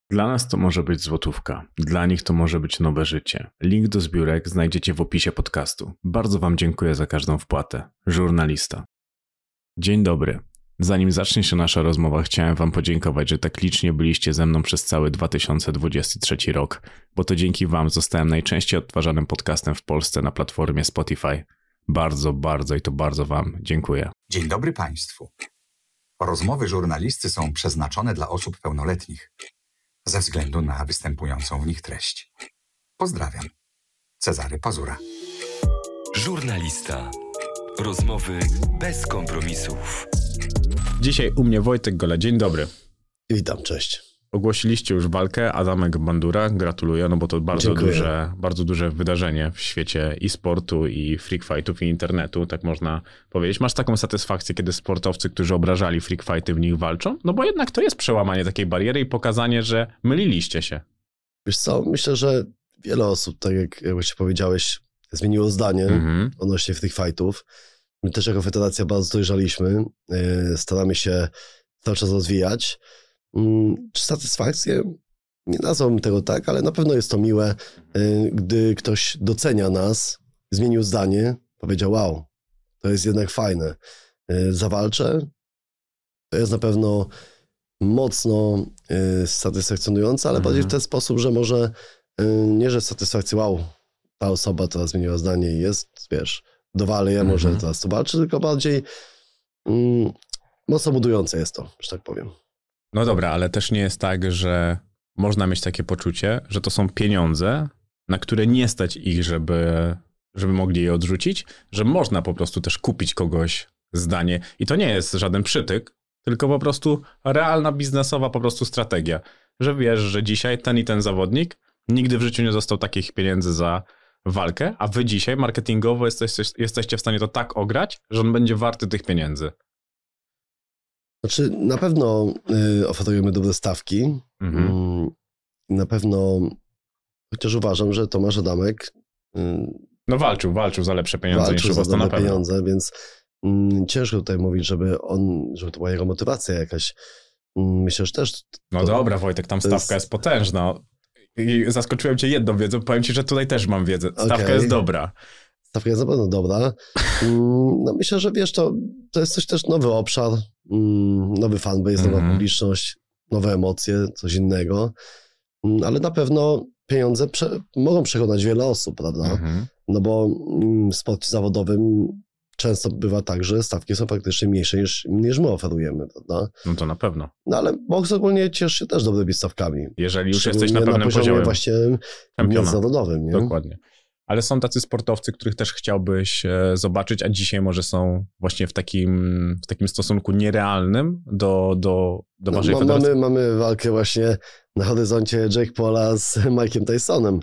Dla nas to może być złotówka, dla nich to może być nowe życie. Link do zbiórek znajdziecie w opisie podcastu. Bardzo Wam dziękuję za każdą wpłatę. Żurnalista. Dzień dobry. Zanim zacznie się nasza rozmowa, chciałem Wam podziękować, że tak licznie byliście ze mną przez cały 2023 rok, bo to dzięki Wam zostałem najczęściej odtwarzanym podcastem w Polsce na platformie Spotify. Bardzo i to bardzo Wam dziękuję. Dzień dobry Państwu. Rozmowy żurnalisty są przeznaczone dla osób pełnoletnich ze względu na występującą w nich treść. Pozdrawiam. Cezary Pazura. Żurnalista. Rozmowy bez kompromisów. Dzisiaj u mnie Wojtek Gola. Dzień dobry. Witam, cześć. Ogłosiliście już walkę, Adamek Bandura, gratuluję, no bo to bardzo duże wydarzenie w świecie i sportu, i freak fightów, i internetu, tak można powiedzieć. Masz taką satysfakcję, kiedy sportowcy, którzy obrażali freak fighty, w nich walczą? No bo jednak to jest przełamanie takiej bariery i pokazanie, że myliliście się. Wiesz co, myślę, że wiele osób, tak jak właśnie powiedziałeś, zmieniło zdanie odnośnie freak fightów. My też jako federacja bardzo dojrzaliśmy, staramy się cały czas rozwijać. Czy satysfakcję? Nie nazwałbym tego tak, ale na pewno jest to miłe, gdy ktoś docenia nas, zmienił zdanie, powiedział wow, to jest jednak fajne, zawalczę. To jest na pewno mocno satysfakcjonujące, ale bardziej w ten sposób, że może nie, że satysfakcja, wow, ta osoba teraz zmieniła zdanie i jest, wiesz, dowalę, ja może teraz to walczy, tylko bardziej mocno budujące jest to, że tak powiem. No dobra, ale też nie jest tak, że można mieć takie poczucie, że to są pieniądze, na które nie stać ich, żeby mogli je odrzucić, że można po prostu też kupić kogoś zdanie i to nie jest żaden przytyk, tylko po prostu realna biznesowa po prostu strategia, że wiesz, że dzisiaj ten i ten zawodnik nigdy w życiu nie dostał takich pieniędzy za walkę, a wy dzisiaj marketingowo jesteście w stanie to tak ograć, że on będzie warty tych pieniędzy. Znaczy, na pewno oferujemy dobre stawki. Na pewno, chociaż uważam, że Tomasz Adamek no walczył za lepsze pieniądze niż u was, to na pewno. Pieniądze, więc ciężko tutaj mówić, żeby to była jego motywacja jakaś. Myślę, że też... No dobra, Wojtek, tam stawka jest potężna. I zaskoczyłem cię jedną wiedzą, powiem ci, że tutaj też mam wiedzę. Stawka jest dobra. Stawka jest na pewno dobra. No myślę, że wiesz, to jest coś też nowy obszar, nowy fanbase, nowa publiczność, nowe emocje, coś innego. Ale na pewno pieniądze mogą przekonać wiele osób, prawda? No bo w sporcie zawodowym często bywa tak, że stawki są faktycznie mniejsze niż my oferujemy, prawda? No to na pewno. No ale boks ogólnie cieszy się też dobrymi stawkami. Jeżeli już jesteś na pewnym poziomie właśnie międzynarodowym, nie? Dokładnie. Ale są tacy sportowcy, których też chciałbyś zobaczyć, a dzisiaj może są właśnie w takim stosunku nierealnym do waszej federacji? Mamy walkę właśnie na horyzoncie Jake Paula z Mike'em Tysonem.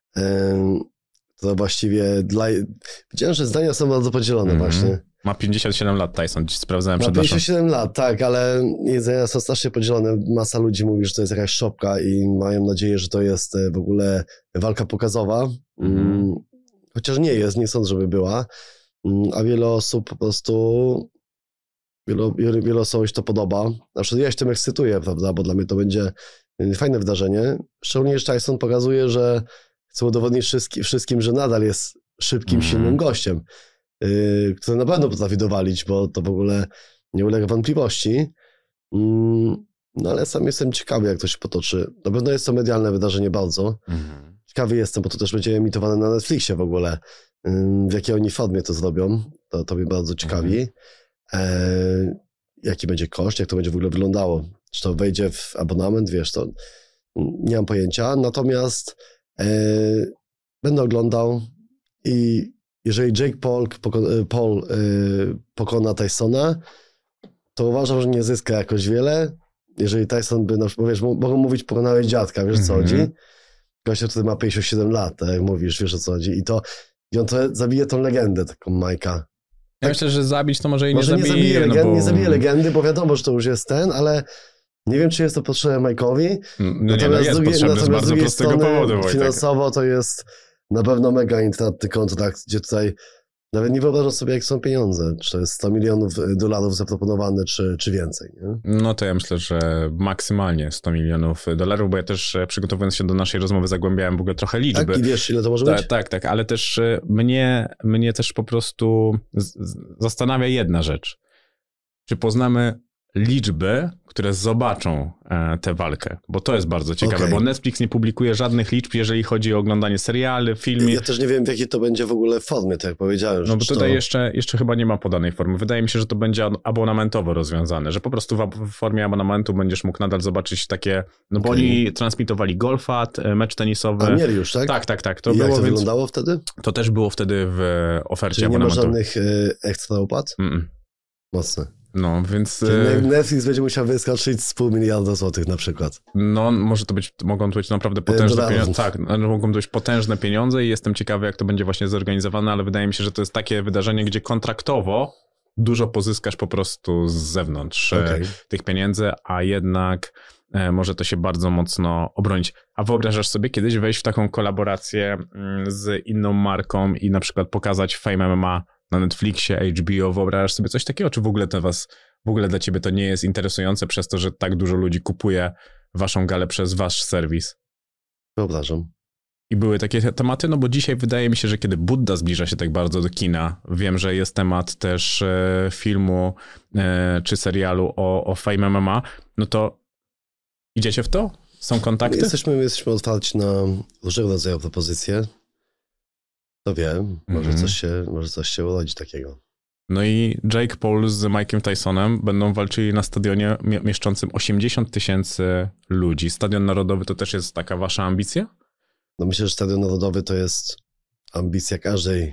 To właściwie widziałem, że zdania są bardzo podzielone właśnie. Ma 57 lat Tyson, sprawdzałem przed 57 lat, tak, ale zdania są strasznie podzielone. Masa ludzi mówi, że to jest jakaś szopka i mają nadzieję, że to jest w ogóle walka pokazowa. Chociaż nie jest, nie sądzę, żeby była. A wiele osób po prostu, wielu osobom się to podoba. Na przykład ja się tym ekscytuję, prawda, bo dla mnie to będzie fajne wydarzenie. Szczególnie, że Tyson pokazuje, że chce udowodnić wszystkim, że nadal jest szybkim, silnym gościem, który na pewno potrafi dowalić, bo to w ogóle nie ulega wątpliwości. No ale sam jestem ciekawy, jak to się potoczy. Na pewno jest to medialne wydarzenie bardzo. Ciekawy jestem, bo to też będzie emitowane na Netflixie w ogóle. W jakiej oni formie to zrobią, to mnie bardzo ciekawi. Jaki będzie koszt, jak to będzie w ogóle wyglądało. Czy to wejdzie w abonament, wiesz, to nie mam pojęcia. Natomiast będę oglądał i jeżeli Jake Paul pokona Tysona, to uważam, że nie zyska jakoś wiele. Jeżeli Tyson by, na przykład, wiesz, mogą mówić pokonałeś dziadka, wiesz o co chodzi? Gościa, który ma 57 lat, tak jak mówisz, wiesz o co chodzi. I on to zabije tą legendę, taką Mike'a. Ja myślę, że zabić to może i nie zabije. Nie zabije legendy, bo wiadomo, że to już jest ten, ale nie wiem, czy jest to potrzebne Mike'owi. Natomiast jest potrzebny z bardzo prostego powodu, Wojtek. Finansowo to jest na pewno mega intratny kontrakt, gdzie tutaj Nawet nie wyobrażam sobie, jak są pieniądze. Czy to jest 100 milionów dolarów zaproponowane, czy więcej, nie? No to ja myślę, że maksymalnie 100 milionów dolarów, bo ja też przygotowując się do naszej rozmowy zagłębiałem w ogóle trochę liczby. Tak, i wiesz, ile to może być? Tak, ale też mnie też po prostu zastanawia jedna rzecz. Czy poznamy liczby, które zobaczą tę walkę? Bo to jest bardzo ciekawe, bo Netflix nie publikuje żadnych liczb, jeżeli chodzi o oglądanie seriali, filmy. Ja też nie wiem, w jakiej to będzie w ogóle formie, tak jak powiedziałem. No bo tutaj jeszcze chyba nie ma podanej formy. Wydaje mi się, że to będzie abonamentowo rozwiązane, że po prostu w formie abonamentu będziesz mógł nadal zobaczyć takie, no bo oni transmitowali golfa, mecz tenisowy. A mieli już, tak? Tak. To I było, jak to więc wyglądało wtedy? to też było wtedy w ofercie Czyli nie ma abonamentu. żadnych ekstra opłat? Mocne. No, więc... Netflix będzie musiał wyskoczyć z $500 miliarda złotych na przykład. No, mogą to być naprawdę potężne pieniądze. Tak, mogą to być potężne pieniądze i jestem ciekawy, jak to będzie właśnie zorganizowane, ale wydaje mi się, że to jest takie wydarzenie, gdzie kontraktowo dużo pozyskasz po prostu z zewnątrz tych pieniędzy, a jednak może to się bardzo mocno obronić. A wyobrażasz sobie kiedyś wejść w taką kolaborację z inną marką i na przykład pokazać Fame MMA na Netflixie, HBO, wyobrażasz sobie coś takiego, czy w ogóle dla ciebie to nie jest interesujące przez to, że tak dużo ludzi kupuje waszą galę przez wasz serwis? Wyobrażam. I były takie tematy, no bo dzisiaj wydaje mi się, że kiedy Budda zbliża się tak bardzo do kina, wiem, że jest temat też filmu czy serialu o Fame MMA, no to idziecie w to? Są kontakty? Jesteśmy otwarci na różnego rodzaju propozycje. To wiem, może coś się urodzi takiego. No i Jake Paul z Mike'em Tysonem będą walczyli na stadionie mieszczącym 80 000 ludzi. Stadion Narodowy to też jest taka wasza ambicja? No myślę, że Stadion Narodowy to jest ambicja każdej.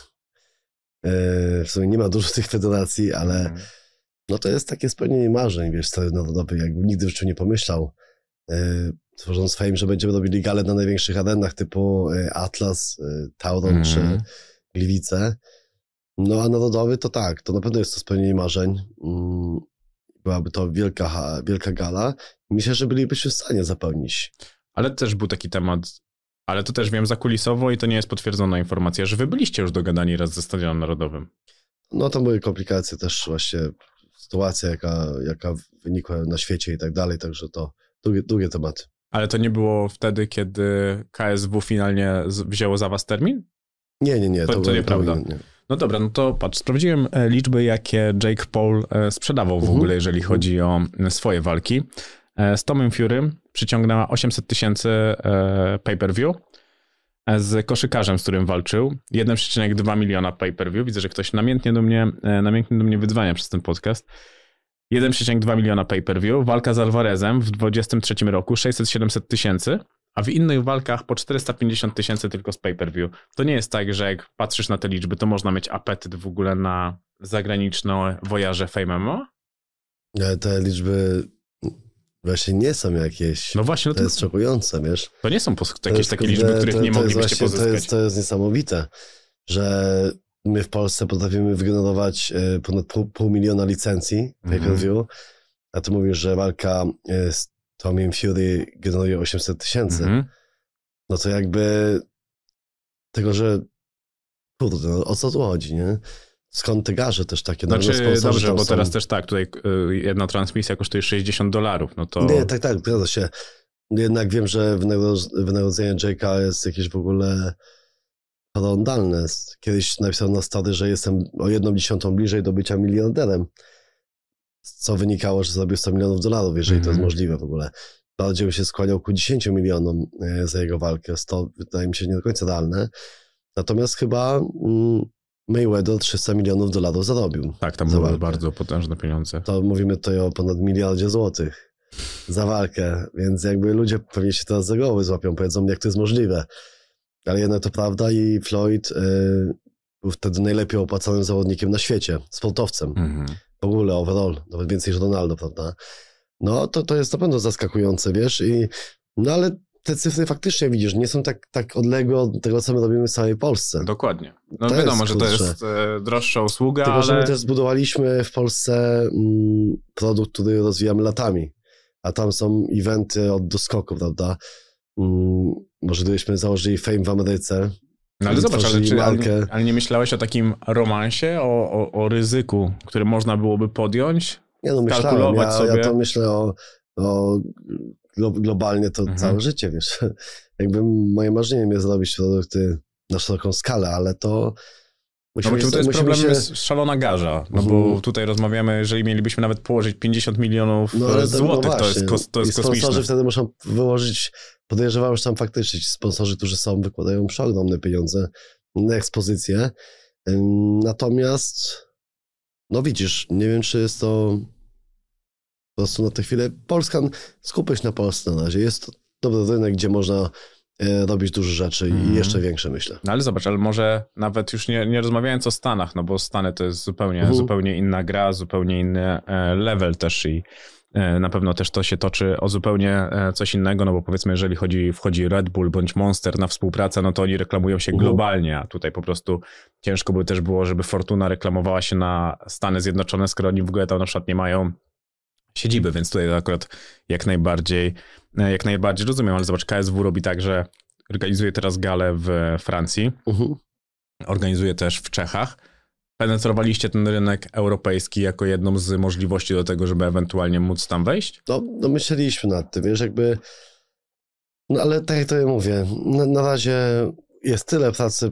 W sumie nie ma dużo tych federacji, ale no to jest takie spełnienie marzeń, wiesz, Stadion Narodowy, jakby nigdy w życiu nie pomyślał. Tworząc Fame, że będziemy robili galę na największych arenach typu Atlas, Tauron czy Gliwice. No a Narodowy to tak, to na pewno jest to spełnienie marzeń. Byłaby to wielka gala. Myślę, że bylibyśmy w stanie zapełnić. Ale też był taki temat, ale to też wiem zakulisowo i to nie jest potwierdzona informacja, że wy byliście już dogadani raz ze Stadionem Narodowym. No tam były komplikacje też właśnie, sytuacja jaka wynikła na świecie i tak dalej, także to długie tematy. Ale to nie było wtedy, kiedy KSW finalnie wzięło za was termin? Nie. To nieprawda. Nie. No dobra, no to patrz, sprawdziłem liczby, jakie Jake Paul sprzedawał w ogóle, jeżeli chodzi o swoje walki. Z Tomem Fury przyciągnęła 800 000 pay-per-view. Z koszykarzem, z którym walczył, 1,2 miliona pay-per-view. Widzę, że ktoś namiętnie do mnie wydzwania przez ten podcast. 1,2 miliona pay-per-view. Walka z Alvarezem w 2023 roku 600-700 000, a w innych walkach po 450 000 tylko z pay-per-view. To nie jest tak, że jak patrzysz na te liczby, to można mieć apetyt w ogóle na zagraniczne wojaże Fame MMA? Te liczby właśnie nie są jakieś. No właśnie. To jest szokujące, wiesz? To nie są jakieś takie liczby, których nie moglibyście pozyskać. To jest niesamowite, że my w Polsce potrafimy wygenerować ponad 500,000 licencji pay-per-view, a ty mówisz, że walka z Tomem Fury generuje 800 000. No to jakby tego, że kurde, no, o co tu chodzi, nie? Skąd te garze też takie? Dobrze, bo teraz też tak, tutaj jedna transmisja kosztuje $60, no to... Nie, tak, zgadza się. Jednak wiem, że wynagrodzenie Jake'a jest jakieś w ogóle horrendalne. Kiedyś napisał na stary, że jestem o 1/10 bliżej do bycia miliarderem, co wynikało, że zarobił $100 milionów, jeżeli to jest możliwe w ogóle. Bardziej bym się skłaniał ku 10 milionom za jego walkę. 100 wydaje mi się nie do końca realne. Natomiast chyba Mayweather $300 milionów zarobił. Tak, tam były bardzo potężne pieniądze. To mówimy tutaj o ponad $1 miliardzie za walkę, więc jakby ludzie pewnie się teraz za głowy złapią, powiedzą, jak to jest możliwe. Ale jednak to prawda i Floyd był wtedy najlepiej opłacanym zawodnikiem na świecie, sportowcem. W ogóle overall, nawet więcej niż Ronaldo, prawda? No to jest na pewno zaskakujące, wiesz, no ale te cyfry faktycznie widzisz, nie są tak odległe od tego, co my robimy w całej Polsce. Dokładnie. No wiadomo, że to jest droższa usługa, tylko, ale... że my też zbudowaliśmy w Polsce produkt, który rozwijamy latami, a tam są eventy od doskoku, prawda? Może gdybyśmy założyli Fame w Ameryce, No ale zobacz, markę. ale nie myślałeś o takim romansie, o ryzyku, które można byłoby podjąć? Nie no, myślałem, ja to myślę o globalnie to całe życie, wiesz. Jakby moim marzeniem jest zrobić produkty na szeroką skalę, ale to... To jest problem, jest szalona garza, no bo tutaj rozmawiamy, jeżeli mielibyśmy nawet położyć 50 milionów złotych, to jest kosmiczne. Sponsorzy wtedy muszą wyłożyć, podejrzewam, że tam faktycznie ci sponsorzy, którzy są, wykładają przeogromne pieniądze na ekspozycję. Natomiast, no widzisz, nie wiem, czy jest to po prostu na tę chwilę Polska, skupię się na Polsce na razie. Jest to dobry rynek, gdzie można robić duże rzeczy i jeszcze większe, myślę. No ale zobacz, ale może nawet już nie rozmawiając o Stanach, no bo Stany to jest zupełnie inna gra, zupełnie inny level też i na pewno też to się toczy o zupełnie coś innego, no bo powiedzmy, jeżeli wchodzi Red Bull bądź Monster na współpracę, no to oni reklamują się globalnie, a tutaj po prostu ciężko by też było, żeby Fortuna reklamowała się na Stany Zjednoczone, skoro oni w ogóle tam na przykład nie mają siedziby, więc tutaj akurat jak najbardziej rozumiem, ale zobacz, KSW robi tak, że organizuje teraz galę w Francji, organizuje też w Czechach. Penetrowaliście ten rynek europejski jako jedną z możliwości do tego, żeby ewentualnie móc tam wejść? No myśleliśmy nad tym, wiesz, jakby, no ale tak jak to ja mówię, na razie jest tyle pracy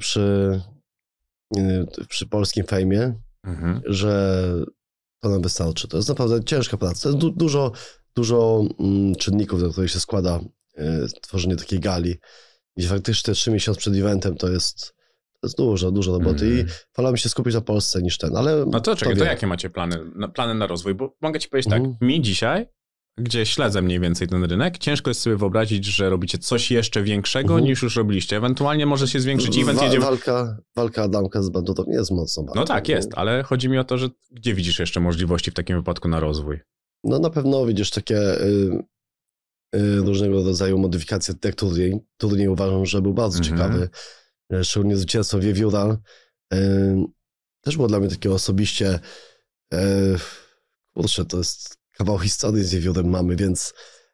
przy polskim fejmie, że to nam wystarczy. To jest naprawdę ciężka praca. To jest dużo czynników, do których się składa tworzenie takiej gali. I faktycznie te 3 miesiące przed eventem to jest dużo roboty i wolałbym się skupić na Polsce niż ten, ale... No to czekaj, to jakie macie plany na rozwój? Bo mogę ci powiedzieć tak, mi dzisiaj, gdzie śledzę mniej więcej ten rynek, ciężko jest sobie wyobrazić, że robicie coś jeszcze większego niż już robiliście. Ewentualnie może się zwiększyć event. Walka Adamka z Bandutą jest mocno bardzo. No tak, jest, ale chodzi mi o to, że gdzie widzisz jeszcze możliwości w takim wypadku na rozwój? No na pewno widzisz takie różnego rodzaju modyfikacje jak turniej. Turniej uważam, że był bardzo ciekawy. Szczególnie zwycięstwo Wiewióra. Też było dla mnie takie osobiście kurczę, to jest kawał historii z Wiewiórem mamy, więc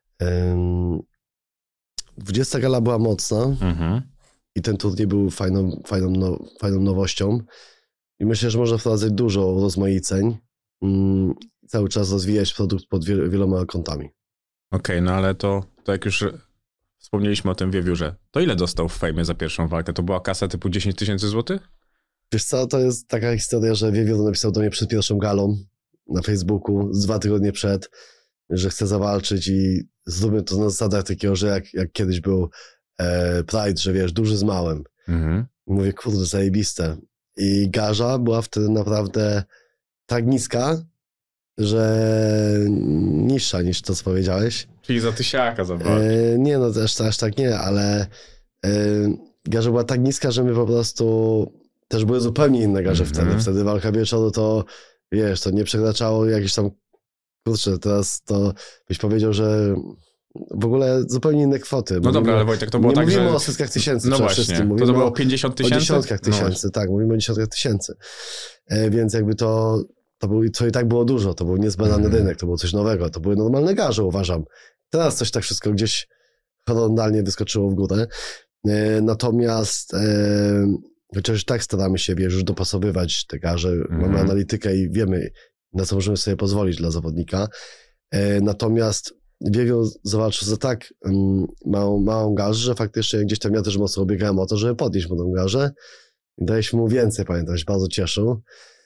20 gala była mocna i ten turniej był fajną nowością i myślę, że można wprowadzać dużo rozmaiceń, cały czas rozwijać produkt pod wieloma kątami. Okej, no ale to jak już wspomnieliśmy o tym Wiewiórze, to ile dostał w fejmie za pierwszą walkę? To była kasa typu 10 000 złotych? Wiesz co, to jest taka historia, że Wiewiór napisał do mnie przed pierwszą galą na Facebooku, 2 tygodnie przed, że chce zawalczyć i zróbmy to na zasadach takiego, że jak kiedyś był Pride, że wiesz, duży z małym. Mówię, kurde, zajebiste. I garza była wtedy naprawdę tak niska, że niższa niż to, co powiedziałeś. Czyli za tysiaka zawalczyć. Nie, no aż tak nie, ale garza była tak niska, że my po prostu też były zupełnie inne garze wtedy. Wtedy walka wieczoru to, wiesz, to nie przekraczało jakieś tam, kurczę, teraz to byś powiedział, że w ogóle zupełnie inne kwoty. No dobra, ale Wojtek, to było tak, że... Nie mówimy o setkach tysięcy. No właśnie, to było 50 000? O dziesiątkach tysięcy, tak, mówimy o dziesiątkach tysięcy. Więc jakby to i tak było dużo, to był niezbadany rynek, to było coś nowego, to były normalne garze, uważam. Teraz coś tak wszystko gdzieś horrendalnie wyskoczyło w górę. Natomiast chociaż tak staramy się, wiesz, już dopasowywać te garze, mamy analitykę i wiemy, na co możemy sobie pozwolić dla zawodnika. Natomiast Wiewiór zawalczył za tak małą garzę, że faktycznie gdzieś tam ja też mocno obiegałem o to, żeby podnieść mu tą garzę. Daliśmy mu więcej, pamiętam, się bardzo cieszył.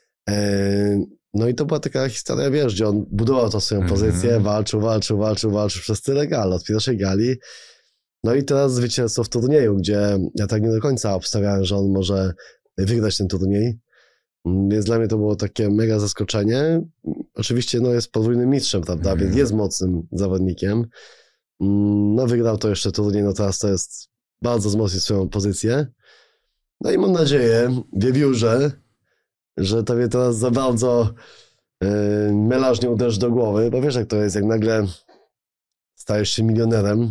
No i to była taka historia, wiesz, gdzie on budował tą swoją pozycję, walczył przez tyle gal, od pierwszej gali. No i teraz zwycięstwo w turnieju, gdzie ja tak nie do końca obstawiałem, że on może wygrać ten turniej. Więc dla mnie to było takie mega zaskoczenie. Oczywiście no, jest podwójnym mistrzem, prawda, więc jest mocnym zawodnikiem. No wygrał to jeszcze turniej, no teraz to jest bardzo wzmocnił swoją pozycję. No i mam nadzieję, Wiewiórze, że tobie teraz za bardzo melarz nie uderzy do głowy, bo wiesz jak to jest, jak nagle stajesz się milionerem,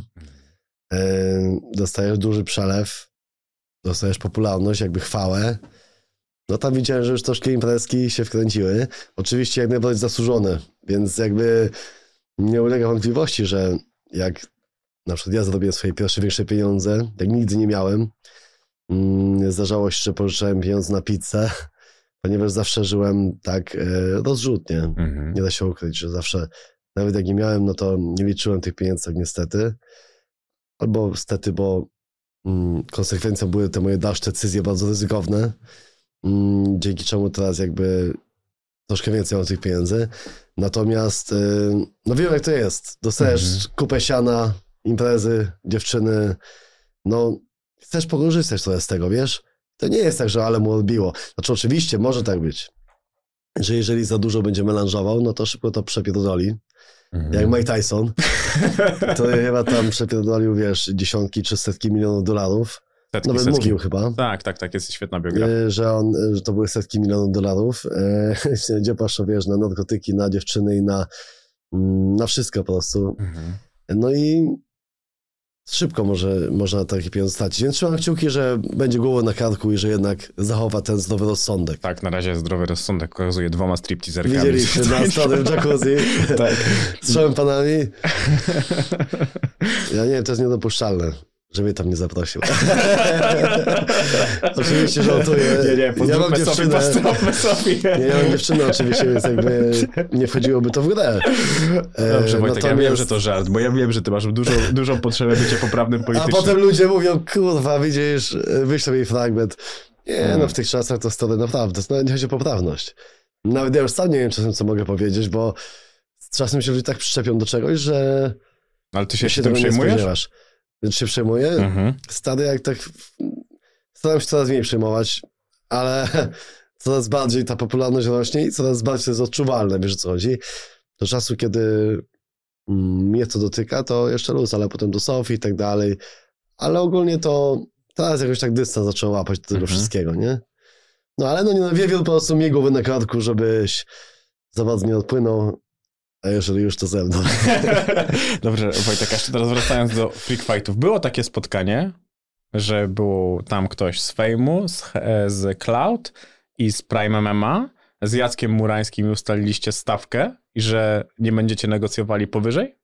dostajesz duży przelew, dostajesz popularność, jakby chwałę, no tam widziałem, że już troszkę imprezki się wkręciły. Oczywiście jak najbardziej zasłużone, więc jakby nie ulega wątpliwości, że jak na przykład ja zrobię swoje pierwsze większe pieniądze, jak nigdy nie miałem, Zdarzało się, że pożyczałem pieniądze na pizzę, ponieważ zawsze żyłem tak rozrzutnie. Nie da się ukryć, że zawsze, nawet jak nie miałem, no to nie liczyłem tych pieniędzy, tak niestety. Albo stety, bo konsekwencją były te moje dalsze decyzje bardzo ryzykowne, dzięki czemu teraz jakby troszkę więcej mam tych pieniędzy. Natomiast, no wiem jak to jest. Dostajesz kupę siana, imprezy, dziewczyny, no chcesz pokorzystać trochę z tego, wiesz? To nie jest tak, że ale mu odbiło. Znaczy oczywiście może tak być, że jeżeli za dużo będzie melanżował, no to szybko to przepierdoli. Jak Mike Tyson, to chyba tam przepierdolił, wiesz, dziesiątki czy setki milionów dolarów. Nawet mówił chyba. Tak, jest świetna biografia. Że to były setki milionów dolarów. Gdzie poszło, wiesz, na narkotyki, na dziewczyny i na wszystko po prostu. No i szybko można takie pieniądze stracić. Więc trzymam kciuki, że będzie głową na karku i że jednak zachowa ten zdrowy rozsądek. Tak, na razie zdrowy rozsądek okazuje 2 stripteaserkami. Widzieliśmy na stole w jacuzzi. Tak. Z 3 panami. Ja nie wiem, to jest niedopuszczalne, że mnie tam nie zaprosił. Oczywiście żartuję. Ja mam dziewczynę. Ja mam dziewczynę oczywiście, więc jakby nie wchodziłoby to w grę. Dobrze, Wojtek, ja wiem, że to żart, bo ja wiem, że ty masz dużą potrzebę bycia poprawnym politycznie. A potem ludzie mówią, kurwa, widzisz, wyślę jej fragment. Nie, no w tych czasach to stary naprawdę, to nie chodzi o poprawność. Nawet ja już sam nie wiem czasem, co mogę powiedzieć, bo z czasem się ludzie tak przyczepią do czegoś, że... Ale ty się tym przejmujesz? Czy się przejmuję? Stary, jak tak... Staram się coraz mniej przejmować, ale coraz bardziej ta popularność rośnie i coraz bardziej to jest odczuwalne, wiesz o co chodzi. Do czasu, kiedy mnie to dotyka, to jeszcze luz, ale potem do Sofii i tak dalej. Ale ogólnie to teraz jakoś tak dystans zaczął łapać do tego wszystkiego, nie? No ale no nie, wiewiór po prostu miej głowy na kartku, żebyś za bardzo nie odpłynął. A jeżeli już to ze mną. Dobrze, Wojtek, jeszcze teraz wracając do Freak Fightów. Było takie spotkanie, że był tam ktoś z Fejmu, z Cloud i z Prime MMA, z Jackiem Murańskim ustaliliście stawkę i że nie będziecie negocjowali powyżej?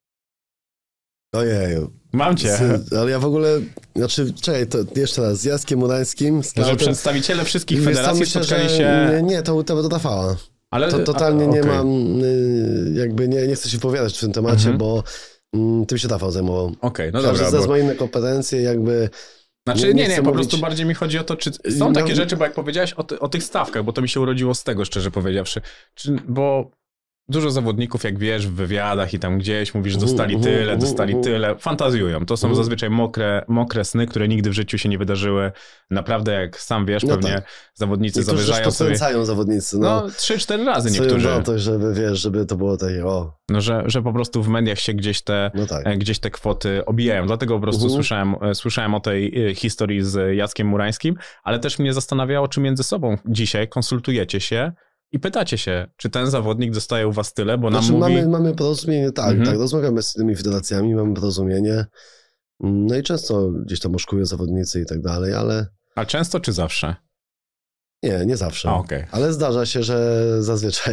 Ojeju. Mam cię. Ale ja w ogóle, znaczy, czekaj, to jeszcze raz, z Jackiem Murańskim. Że przedstawiciele wszystkich federacji spotkali się... Nie, to trwała. Ale to totalnie nie mam, jakby nie chcę się wypowiadać w tym temacie, bo tym się Rafał zajmował. Okej, no dobra. Każdy ma inne kompetencje, jakby... Znaczy nie, po prostu bardziej mi chodzi o to, czy są takie rzeczy, bo jak powiedziałeś o tych stawkach, bo to mi się urodziło z tego, szczerze powiedziawszy, bo dużo zawodników, jak wiesz, w wywiadach i tam gdzieś mówisz, dostali tyle, fantazjują. To są zazwyczaj mokre sny, które nigdy w życiu się nie wydarzyły. Naprawdę, jak sam wiesz, pewnie zawodnicy zawyżają sobie... Niektórzy zawodnicy. No 3-4 razy niektórzy. Wartość, żeby wiesz, żeby to było takie, No, że po prostu w mediach się gdzieś te kwoty obijają. Dlatego po prostu słyszałem o tej historii z Jackiem Murańskim, ale też mnie zastanawiało, czy między sobą dzisiaj konsultujecie się i pytacie się, czy ten zawodnik dostaje u was tyle, bo nam mówi... Mamy porozumienie, tak, rozmawiamy z tymi federacjami, mamy porozumienie, no i często gdzieś tam oszkują zawodnicy i tak dalej, ale... A często czy zawsze? Nie zawsze, okay. Ale zdarza się, że zazwyczaj.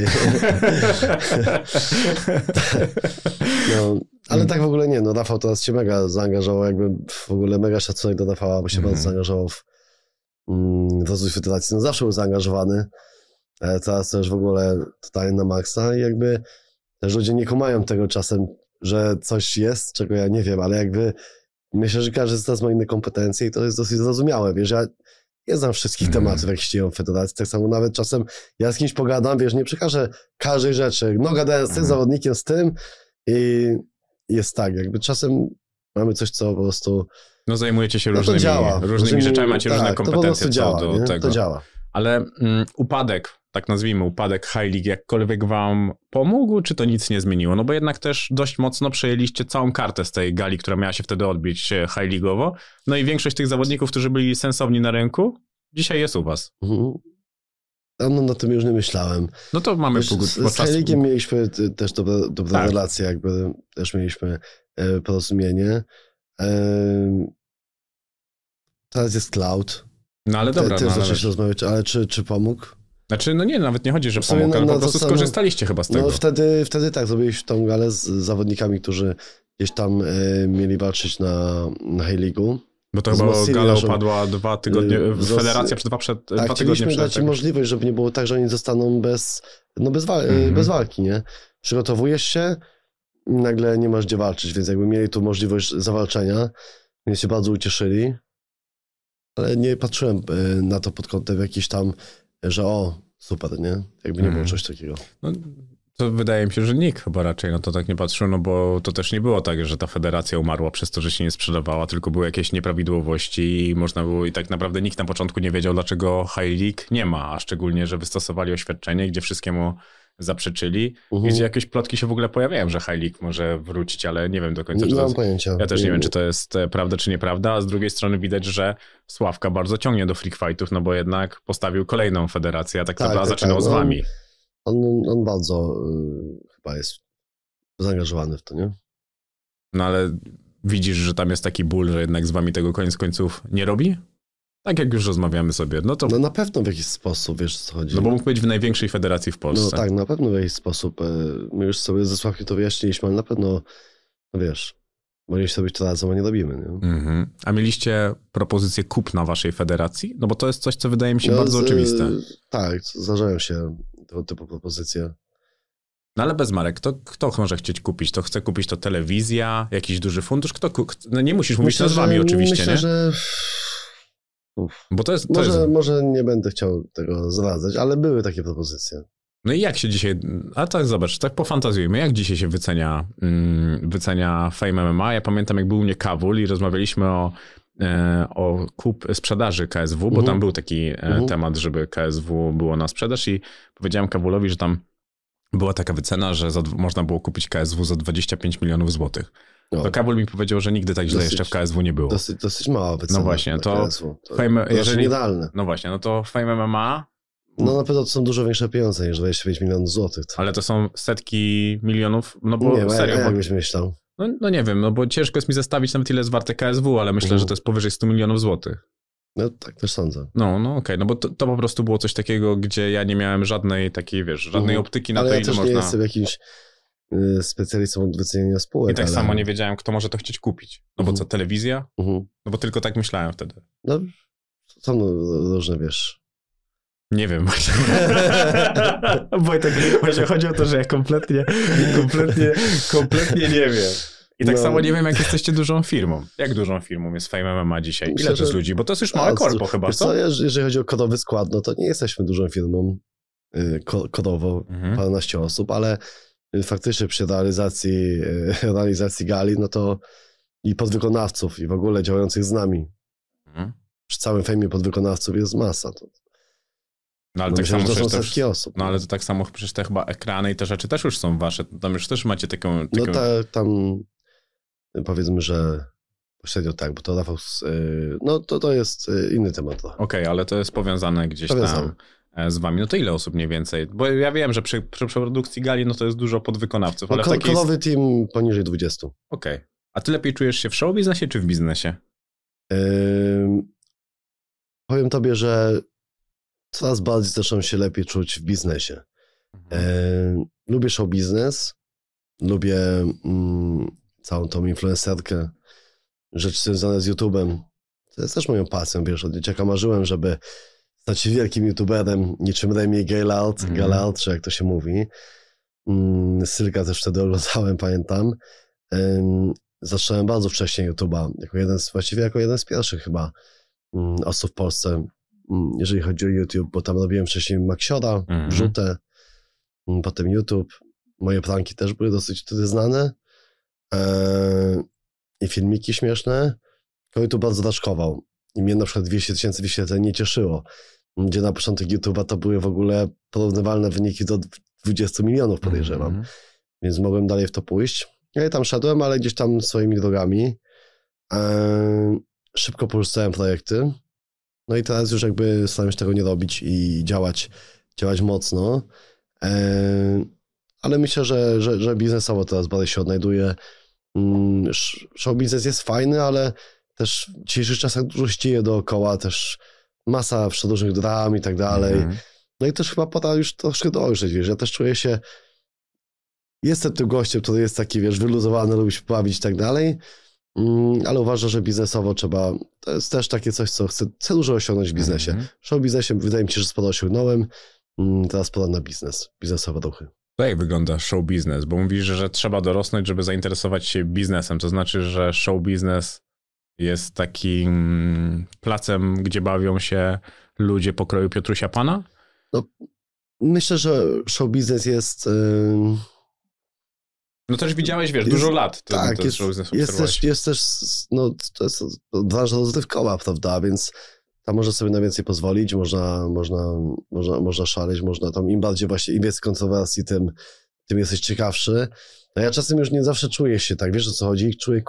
No, ale tak w ogóle nie, no Rafał teraz się mega zaangażował, jakby w ogóle mega szacunek do Rafała, bo się bardzo zaangażował w rozwój federacji, no zawsze był zaangażowany. Teraz też w ogóle totalnie na maksa i jakby też ludzie nie kumają tego czasem, że coś jest, czego ja nie wiem, ale jakby myślę, że każdy z nas ma inne kompetencje i to jest dosyć zrozumiałe, wiesz, ja nie znam wszystkich tematów, jak się dzieją w federacji, tak samo nawet czasem ja z kimś pogadam, wiesz, nie przekażę każdej rzeczy, no gadałem z tym zawodnikiem, z tym i jest tak, jakby czasem mamy coś, co po prostu... No zajmujecie się różnymi rzeczami, macie różne kompetencje co do tego. To działa. Ale tak nazwijmy, upadek High League jakkolwiek wam pomógł, czy to nic nie zmieniło? No bo jednak też dość mocno przejęliście całą kartę z tej gali, która miała się wtedy odbić High League'owo. No i większość tych zawodników, którzy byli sensowni na rynku, dzisiaj jest u was. No na tym już nie myślałem. No to mamy z High League'iem mieliśmy też dobre relacje, jakby też mieliśmy porozumienie. Teraz jest Cloud. No ale dobra. Też zaczęliśmy rozmawiać, ale czy pomógł? Znaczy, no nie, nawet nie chodzi, że pomógł, ale po prostu skorzystaliście chyba z tego. No wtedy tak, zrobiliśmy tą galę z zawodnikami, którzy gdzieś tam mieli walczyć na High League'u. Bo to chyba wzmocnili gala naszą- upadła 2 tygodnie, federacja przed 2 tygodnie chcieliśmy przed. dać im możliwość, żeby nie było tak, że oni zostaną bez walki, nie? Przygotowujesz się i nagle nie masz gdzie walczyć, więc jakby mieli tu możliwość zawalczenia, więc się bardzo ucieszyli, ale nie patrzyłem na to pod kątem jakiś tam, że super, nie? Jakby nie było czegoś takiego. No, to wydaje mi się, że nikt chyba raczej na to tak nie patrzył, no bo to też nie było tak, że ta federacja umarła przez to, że się nie sprzedawała, tylko były jakieś nieprawidłowości i można było i tak naprawdę nikt na początku nie wiedział, dlaczego High League nie ma, a szczególnie, że wystosowali oświadczenie, gdzie wszystkiemu zaprzeczyli, gdzie jakieś plotki się w ogóle pojawiają, że High League może wrócić, ale nie wiem do końca, Nie czy to mam jest... pojęcia. Ja też nie wiem, czy to jest prawda, czy nieprawda, a z drugiej strony widać, że Sławka bardzo ciągnie do freak fightów, no bo jednak postawił kolejną federację, a tak naprawdę zaczynał z wami. On bardzo chyba jest zaangażowany w to, nie? No ale widzisz, że tam jest taki ból, że jednak z wami tego koniec końców nie robi? Tak jak już rozmawiamy sobie, no to... No na pewno w jakiś sposób, wiesz o co chodzi. No bo mógł być w największej federacji w Polsce. No tak, na pewno w jakiś sposób. My już sobie ze Sławkiem to wyjaśniliśmy, ale na pewno, no wiesz, mogliśmy sobie to razem, a nie robimy, nie? Mhm. A mieliście propozycję kupna waszej federacji? No bo to jest coś, co wydaje mi się bardzo oczywiste. Tak, zdarzają się tego typu propozycje. No ale bez marek, kto może chcieć kupić? To chce kupić to telewizja, jakiś duży fundusz? No nie musisz mówić nazwami oczywiście, myślę, nie? że... Bo to jest... Może nie będę chciał tego zdradzać, ale były takie propozycje. No i jak się dzisiaj... A tak zobacz, tak pofantazjujmy, jak dzisiaj się wycenia Fame MMA? Ja pamiętam, jak był u mnie Kawul i rozmawialiśmy o sprzedaży KSW, bo tam był taki temat, żeby KSW było na sprzedaż i powiedziałem Kawulowi, że tam była taka wycena, że można było kupić KSW za 25 milionów złotych. To Kawul mi powiedział, że nigdy tak źle jeszcze w KSW nie było. Dosyć mała wycena. No właśnie, to KSW. jeżeli idealne. No właśnie, no to Fame MMA... No na pewno to są dużo większe pieniądze niż 25 milionów złotych. Ale to są setki milionów, no bo nie, serio. Jak byś myślał? No nie wiem, no bo ciężko jest mi zestawić nawet ile jest warte KSW, ale myślę, że to jest powyżej 100 milionów złotych. No tak też sądzę. No okej, no bo to po prostu było coś takiego, gdzie ja nie miałem żadnej takiej, wiesz, żadnej optyki na ale to, ja ile też można... nie jestem jakimś specjalistą od wyceniania spółek. I tak samo nie wiedziałem, kto może to chcieć kupić. No bo co, telewizja? No bo tylko tak myślałem wtedy. No, są różne, wiesz... Nie wiem właśnie. Wojtek, właśnie chodzi o to, że ja kompletnie nie wiem. I tak samo nie wiem, jak jesteście dużą firmą. Jak dużą firmą jest Fame MMA dzisiaj? Ile to jest ludzi? Bo to jest już małe korpo chyba, co? Jeżeli chodzi o kodowy skład, no to nie jesteśmy dużą firmą kodowo, paręnaście osób, ale faktycznie przy realizacji gali, no to i podwykonawców, i w ogóle działających z nami. Przy całym fejmie podwykonawców jest masa. No ale tak samo to są setki osób. No ale to tak samo przecież te chyba ekrany i te rzeczy też już są wasze. Tam już też macie taką... No tam powiedzmy, że pośrednio tak, bo to Rafał... No to jest inny temat. Okej, ale to jest powiązane gdzieś tam z wami. No to ile osób mniej więcej? Bo ja wiem, że przy produkcji gali no to jest dużo podwykonawców, ale kolowy team poniżej 20. Okej. A ty lepiej czujesz się w show biznesie czy w biznesie? Powiem tobie, że coraz bardziej zaczynam się lepiej czuć w biznesie. Lubię show biznes, lubię całą tą influencerkę, rzeczy związane z YouTube'em. To jest też moją pasją, wiesz, od dzieciaka marzyłem, żeby stać się wielkim YouTuberem, niczym Remi Galard, czy jak to się mówi. Sylka też wtedy oglądałem, pamiętam. Zacząłem bardzo wcześnie YouTube'a, jako jeden z pierwszych chyba osób w Polsce, jeżeli chodzi o YouTube, bo tam robiłem wcześniej Maxiora, Wrzutę, potem YouTube. Moje pranki też były dosyć wtedy znane i filmiki śmieszne. YouTube bardzo raczkował i mnie na przykład 200 000 wyświetleń nie cieszyło, gdzie na początek YouTube'a to były w ogóle porównywalne wyniki do 20 milionów, podejrzewam, więc mogłem dalej w to pójść. Ja tam szedłem, ale gdzieś tam swoimi drogami. Szybko porzucałem projekty. No i teraz już jakby staram się tego nie robić i działać mocno. Ale myślę, że biznesowo teraz bardziej się odnajduje. Show biznes jest fajny, ale też w dzisiejszych czasach dużo się dzieje dookoła, też masa różnych dram i tak dalej. No i też chyba pora już troszkę dojrzeć, wiesz, ja też czuję się, jestem tym gościem, który jest taki, wiesz, wyluzowany, lubi się bawić i tak dalej, ale uważam, że biznesowo to jest też takie coś, co chcę dużo osiągnąć w biznesie. Show biznesie wydaje mi się, że sporo osiągnąłem, teraz pora na biznesowe ruchy. To jak wygląda show biznes? Bo mówisz, że trzeba dorosnąć, żeby zainteresować się biznesem. To znaczy, że show biznes jest takim placem, gdzie bawią się ludzie pokroju Piotrusia Pana? No, myślę, że show biznes jest... No też widziałeś, dużo lat. Tak, jest też, no to jest branża rozrywkowa, prawda, więc tam można sobie na więcej pozwolić, można szaleć, można tam im więcej kontrowersji, tym jesteś ciekawszy. No ja czasem już nie zawsze czuję się tak, wiesz o co chodzi? Czuję,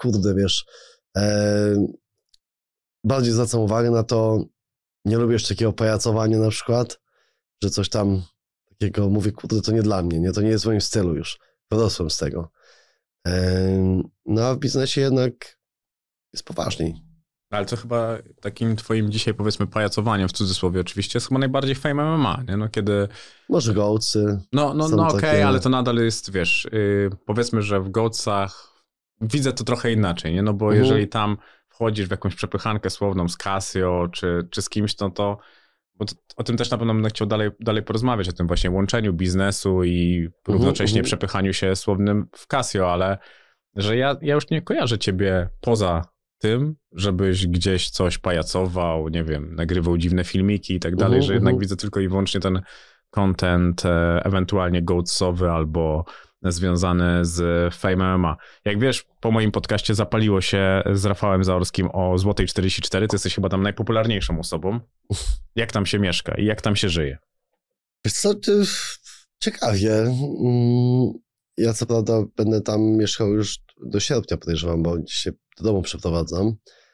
bardziej zwracam uwagę na to, nie lubię już takiego pajacowania na przykład, że coś tam takiego, mówię, to nie dla mnie, nie? To nie jest w moim stylu już, wyrosłem z tego. No a w biznesie jednak jest poważniej. Ale to chyba takim twoim dzisiaj, powiedzmy, pajacowaniem, w cudzysłowie oczywiście, jest chyba najbardziej fame MMA, nie? No kiedy... Może gołcy. No okej, ale to nadal jest, powiedzmy, że w gołcach widzę to trochę inaczej, nie? No bo jeżeli tam wchodzisz w jakąś przepychankę słowną z Casio czy z kimś, to bo o tym też na pewno będę chciał dalej porozmawiać, o tym właśnie łączeniu biznesu i równocześnie przepychaniu się słownym w Casio, ale że ja już nie kojarzę ciebie poza tym, żebyś gdzieś coś pajacował, nie wiem, nagrywał dziwne filmiki i tak dalej, że jednak widzę tylko i wyłącznie ten content ewentualnie goatsowy albo związany z Fame MMA. Jak wiesz, po moim podcaście zapaliło się z Rafałem Zaorskim o Złotej 44, ty jesteś chyba tam najpopularniejszą osobą. Jak tam się mieszka i jak tam się żyje? Wiesz co, ciekawie. Ja co prawda będę tam mieszkał już do sierpnia, podejrzewam, bo się do domu przeprowadzam.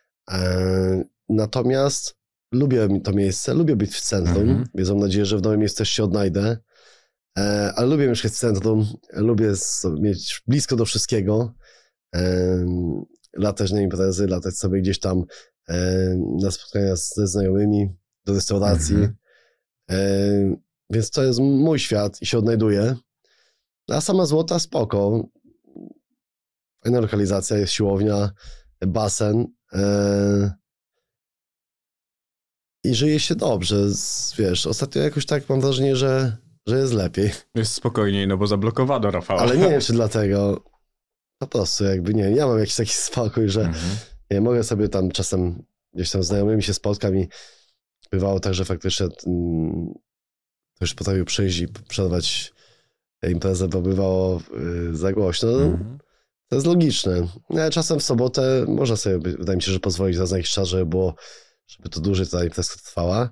Natomiast lubię to miejsce, lubię być w centrum, więc mam nadzieję, że w nowym miejscu też się odnajdę. Ale lubię mieszkać w centrum, lubię mieć blisko do wszystkiego, latać na imprezy, latać sobie gdzieś tam na spotkania ze znajomymi, do restauracji. Więc to jest mój świat i się odnajduję. A sama Złota spoko. Fajna lokalizacja, jest siłownia, basen. I żyje się dobrze. Wiesz, ostatnio jakoś tak mam wrażenie, że jest lepiej. Jest spokojniej, no bo zablokowano Rafała. Ale nie wiem, czy dlatego. Po prostu jakby nie. Ja mam jakiś taki spokój, że nie mogę sobie tam czasem gdzieś tam z znajomymi się spotkam i bywało tak, że faktycznie ktoś potrafił przyjść i przerwać imprezę, bo bywało za głośno. To jest logiczne. Ale czasem w sobotę można sobie, wydaje mi się, że pozwolić na jakiś czas, żeby to dłużej ta imprezka trwała.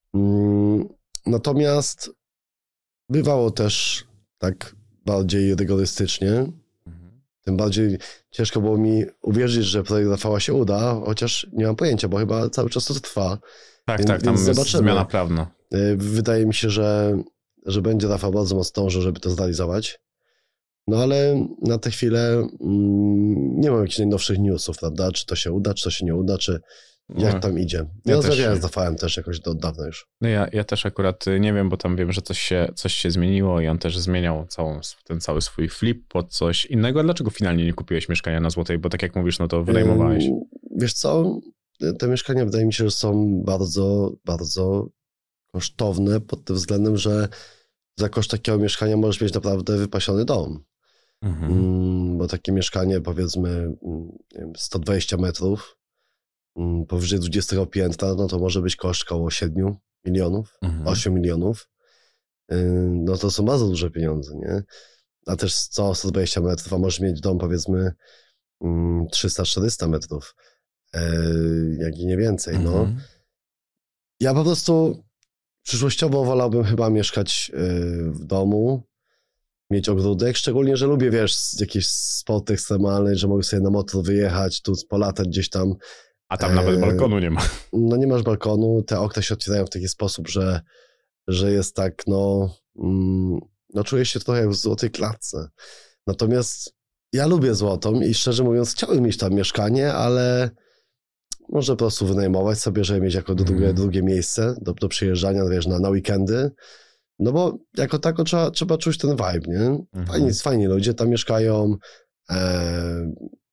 Natomiast bywało też tak bardziej rygorystycznie. Tym bardziej ciężko było mi uwierzyć, że projekt Rafała się uda, chociaż nie mam pojęcia, bo chyba cały czas to trwa. Tak, tam jest zobaczymy. Zmiana prawna. Wydaje mi się, że będzie Rafał bardzo mocno dążył, żeby to zrealizować. No ale na tę chwilę nie mam jakichś najnowszych newsów, prawda? Czy to się uda, czy to się nie uda, czy jak tam idzie. Ja rozmawiałem z Rafałem też jakoś od dawna już. No ja też akurat nie wiem, bo tam wiem, że coś się zmieniło i on też zmieniał ten cały swój flip pod coś innego. A dlaczego finalnie nie kupiłeś mieszkania na Złotej? Bo tak jak mówisz, no to wynajmowałeś. Wiesz co? Te mieszkania wydaje mi się, że są bardzo, bardzo kosztowne pod tym względem, że za koszt takiego mieszkania możesz mieć naprawdę wypasiony dom. Bo takie mieszkanie, powiedzmy, 120 metrów, powyżej 20 piętra, no to może być koszt około 7 milionów, 8 milionów. No to są bardzo duże pieniądze, nie? A też 120 metrów, a możesz mieć dom, powiedzmy, 300-400 metrów, jak i nie więcej, no. Ja po prostu przyszłościowo wolałbym chyba mieszkać w domu, mieć ogródek, szczególnie, że lubię, wiesz, jakieś sporty ekstremalne, że mogę sobie na motor wyjechać, tu polatać gdzieś tam. A tam nawet balkonu nie ma. No nie masz balkonu, te okna się otwierają w taki sposób, że jest tak, no czuję się trochę jak w złotej klatce. Natomiast ja lubię Złotą i szczerze mówiąc chciałbym mieć tam mieszkanie, ale może po prostu wynajmować sobie, żeby mieć jako drugie miejsce do przyjeżdżania, wiesz, na weekendy. No bo jako tako trzeba czuć ten vibe, nie? Fajni ludzie tam mieszkają.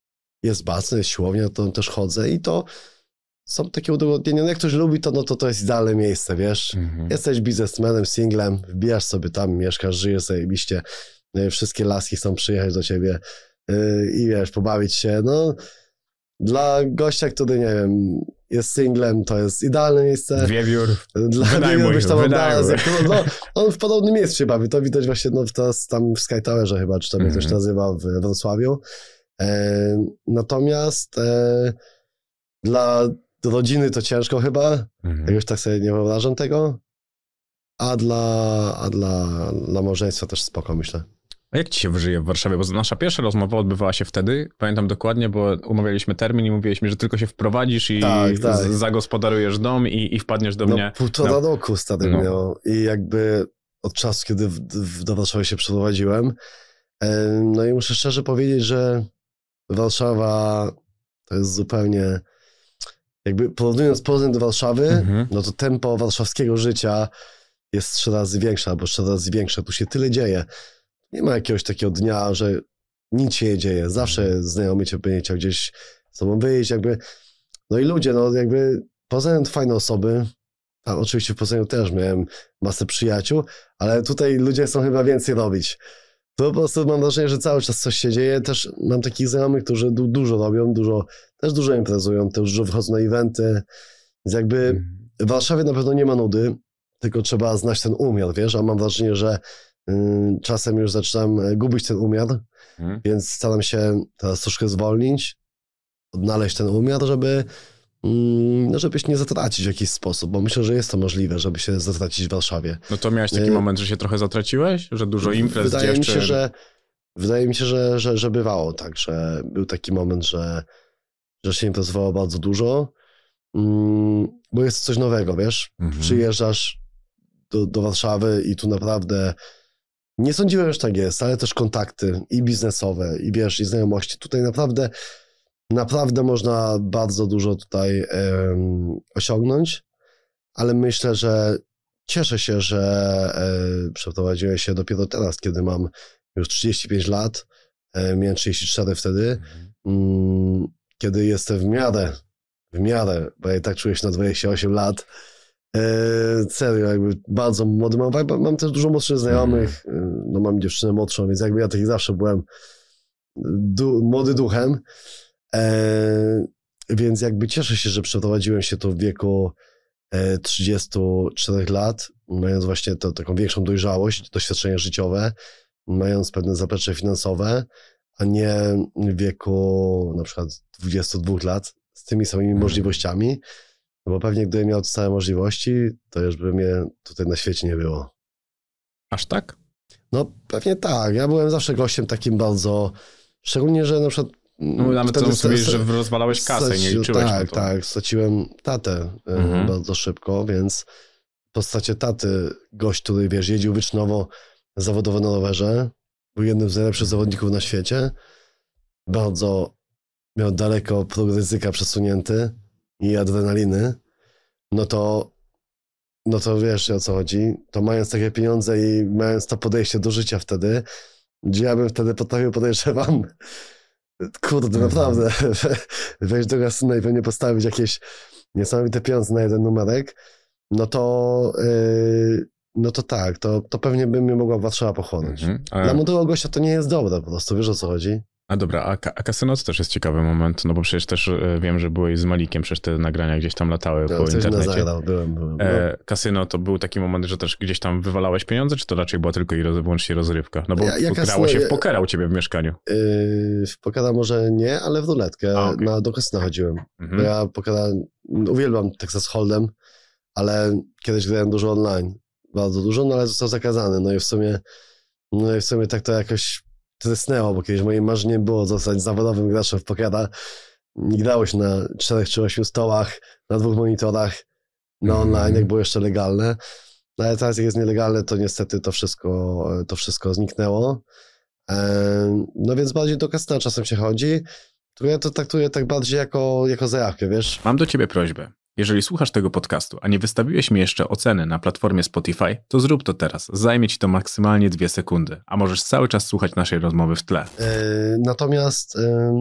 jest basen, jest siłownia, to też chodzę i to są takie udowodnienia. No jak ktoś lubi to, no to jest idealne miejsce, wiesz. Jesteś biznesmenem, singlem, wbijasz sobie tam, mieszkasz, żyjesz zajebiście, wszystkie laski chcą przyjechać do ciebie i wiesz, pobawić się, no dla gościa, który, nie wiem, jest singlem, to jest idealne miejsce. Wiewiór, wynajmuj. No, on w podobnym miejscu się bawi, to widać właśnie teraz tam w Sky Towerze chyba, czy tam jak to się nazywa w Wrocławiu. Natomiast dla rodziny to ciężko chyba, jakoś tak sobie nie wyobrażam tego, a dla małżeństwa też spoko, myślę. A jak ci się żyje w Warszawie? Bo nasza pierwsza rozmowa odbywała się wtedy, pamiętam dokładnie, bo umawialiśmy termin i mówiliśmy, że tylko się wprowadzisz i zagospodarujesz dom i wpadniesz do mnie. Półtora roku stary miał i jakby od czasu, kiedy do Warszawy się przeprowadziłem, no i muszę szczerze powiedzieć, że Warszawa to jest zupełnie, jakby porównując Poznań do Warszawy, no to tempo warszawskiego życia jest 3 razy większe albo 4 razy większe. Tu się tyle dzieje. Nie ma jakiegoś takiego dnia, że nic się nie dzieje. Zawsze znajomy cię będzie chciał gdzieś z tobą wyjść, jakby. No i ludzie, no jakby Poznań to fajne osoby. A oczywiście w Poznaniu też miałem masę przyjaciół, ale tutaj ludzie chcą chyba więcej robić. To po prostu mam wrażenie, że cały czas coś się dzieje. Też mam takich znajomych, którzy dużo robią, też dużo imprezują, też dużo wychodzą na eventy. Więc jakby w Warszawie na pewno nie ma nudy, tylko trzeba znać ten umiar, wiesz? A mam wrażenie, że czasem już zaczynam gubić ten umiar, więc staram się teraz troszkę zwolnić, odnaleźć ten umiar, żeby się nie zatracić w jakiś sposób, bo myślę, że jest to możliwe, żeby się zatracić w Warszawie. No to miałeś taki moment, że się trochę zatraciłeś? Że dużo imprez, Wydaje mi się, że bywało tak, że był taki moment, że się imprezowało bardzo dużo, bo jest coś nowego, wiesz? Przyjeżdżasz do Warszawy i tu naprawdę nie sądziłem, że tak jest, ale też kontakty i biznesowe, i wiesz, i znajomości. Tutaj naprawdę można bardzo dużo tutaj osiągnąć, ale myślę, że cieszę się, że przeprowadziłem się dopiero teraz, kiedy mam już 35 lat, miałem 34 wtedy, kiedy jestem w miarę, bo ja tak czuję się na 28 lat, serio, jakby bardzo młody mam też dużo młodszych znajomych, no mam dziewczynę młodszą, więc jakby ja taki zawsze byłem młody duchem, więc jakby cieszę się, że przeprowadziłem się tu w wieku 34 lat, mając właśnie taką większą dojrzałość, doświadczenie życiowe, mając pewne zaplecze finansowe, a nie w wieku na przykład 22 lat z tymi samymi możliwościami. No bo pewnie gdybym miał te same możliwości, to już by mnie tutaj na świecie nie było. Aż tak? No pewnie tak. Ja byłem zawsze gościem takim bardzo, szczególnie, że na przykład... No nawet co mówisz, że rozwalałeś kasę i nie liczyłeś na to. Tak, straciłem tatę bardzo szybko, więc w postaci taty gość, który wiesz, jeździł wyczynowo zawodowo na rowerze, był jednym z najlepszych zawodników na świecie, bardzo miał daleko próg ryzyka przesunięty i adrenaliny, no to wiesz o co chodzi, to mając takie pieniądze i mając to podejście do życia wtedy, gdzie ja bym wtedy potrafił, podejrzewam, kurde, naprawdę, wejść do kasyna i pewnie postawić jakieś niesamowite pieniądze na jeden numerek, no to tak, to pewnie by mnie mogła Warszawa pochłonąć. Dla młodego gościa to nie jest dobre po prostu, wiesz o co chodzi? A dobra, a kasyno to też jest ciekawy moment, no bo przecież też wiem, że byłeś z Malikiem, przecież te nagrania gdzieś tam latały po internecie. Byłem. Kasyno to był taki moment, że też gdzieś tam wywalałeś pieniądze, czy to raczej była tylko i wyłącznie rozrywka? No bo grało się w pokera u ciebie w mieszkaniu. W pokera może nie, ale w ruletkę do kasyna chodziłem. Bo ja pokera uwielbiam Texas Hold'em, ale kiedyś grałem dużo online, bardzo dużo, no ale został zakazany. No i w sumie tak to jakoś trysnęło, bo kiedyś moim marzeniem było zostać zawodowym graczem w pokera. Nie grało się na 4 czy 8 stołach, na 2 monitorach, na online, jak było jeszcze legalne. No ale teraz jak jest nielegalne, to niestety to wszystko zniknęło. No więc bardziej do kasyna czasem się chodzi. Ja to traktuję tak bardziej jako zajawkę, wiesz? Mam do ciebie prośbę. Jeżeli słuchasz tego podcastu, a nie wystawiłeś mi jeszcze oceny na platformie Spotify, to zrób to teraz. Zajmie ci to maksymalnie 2 sekundy, a możesz cały czas słuchać naszej rozmowy w tle. Natomiast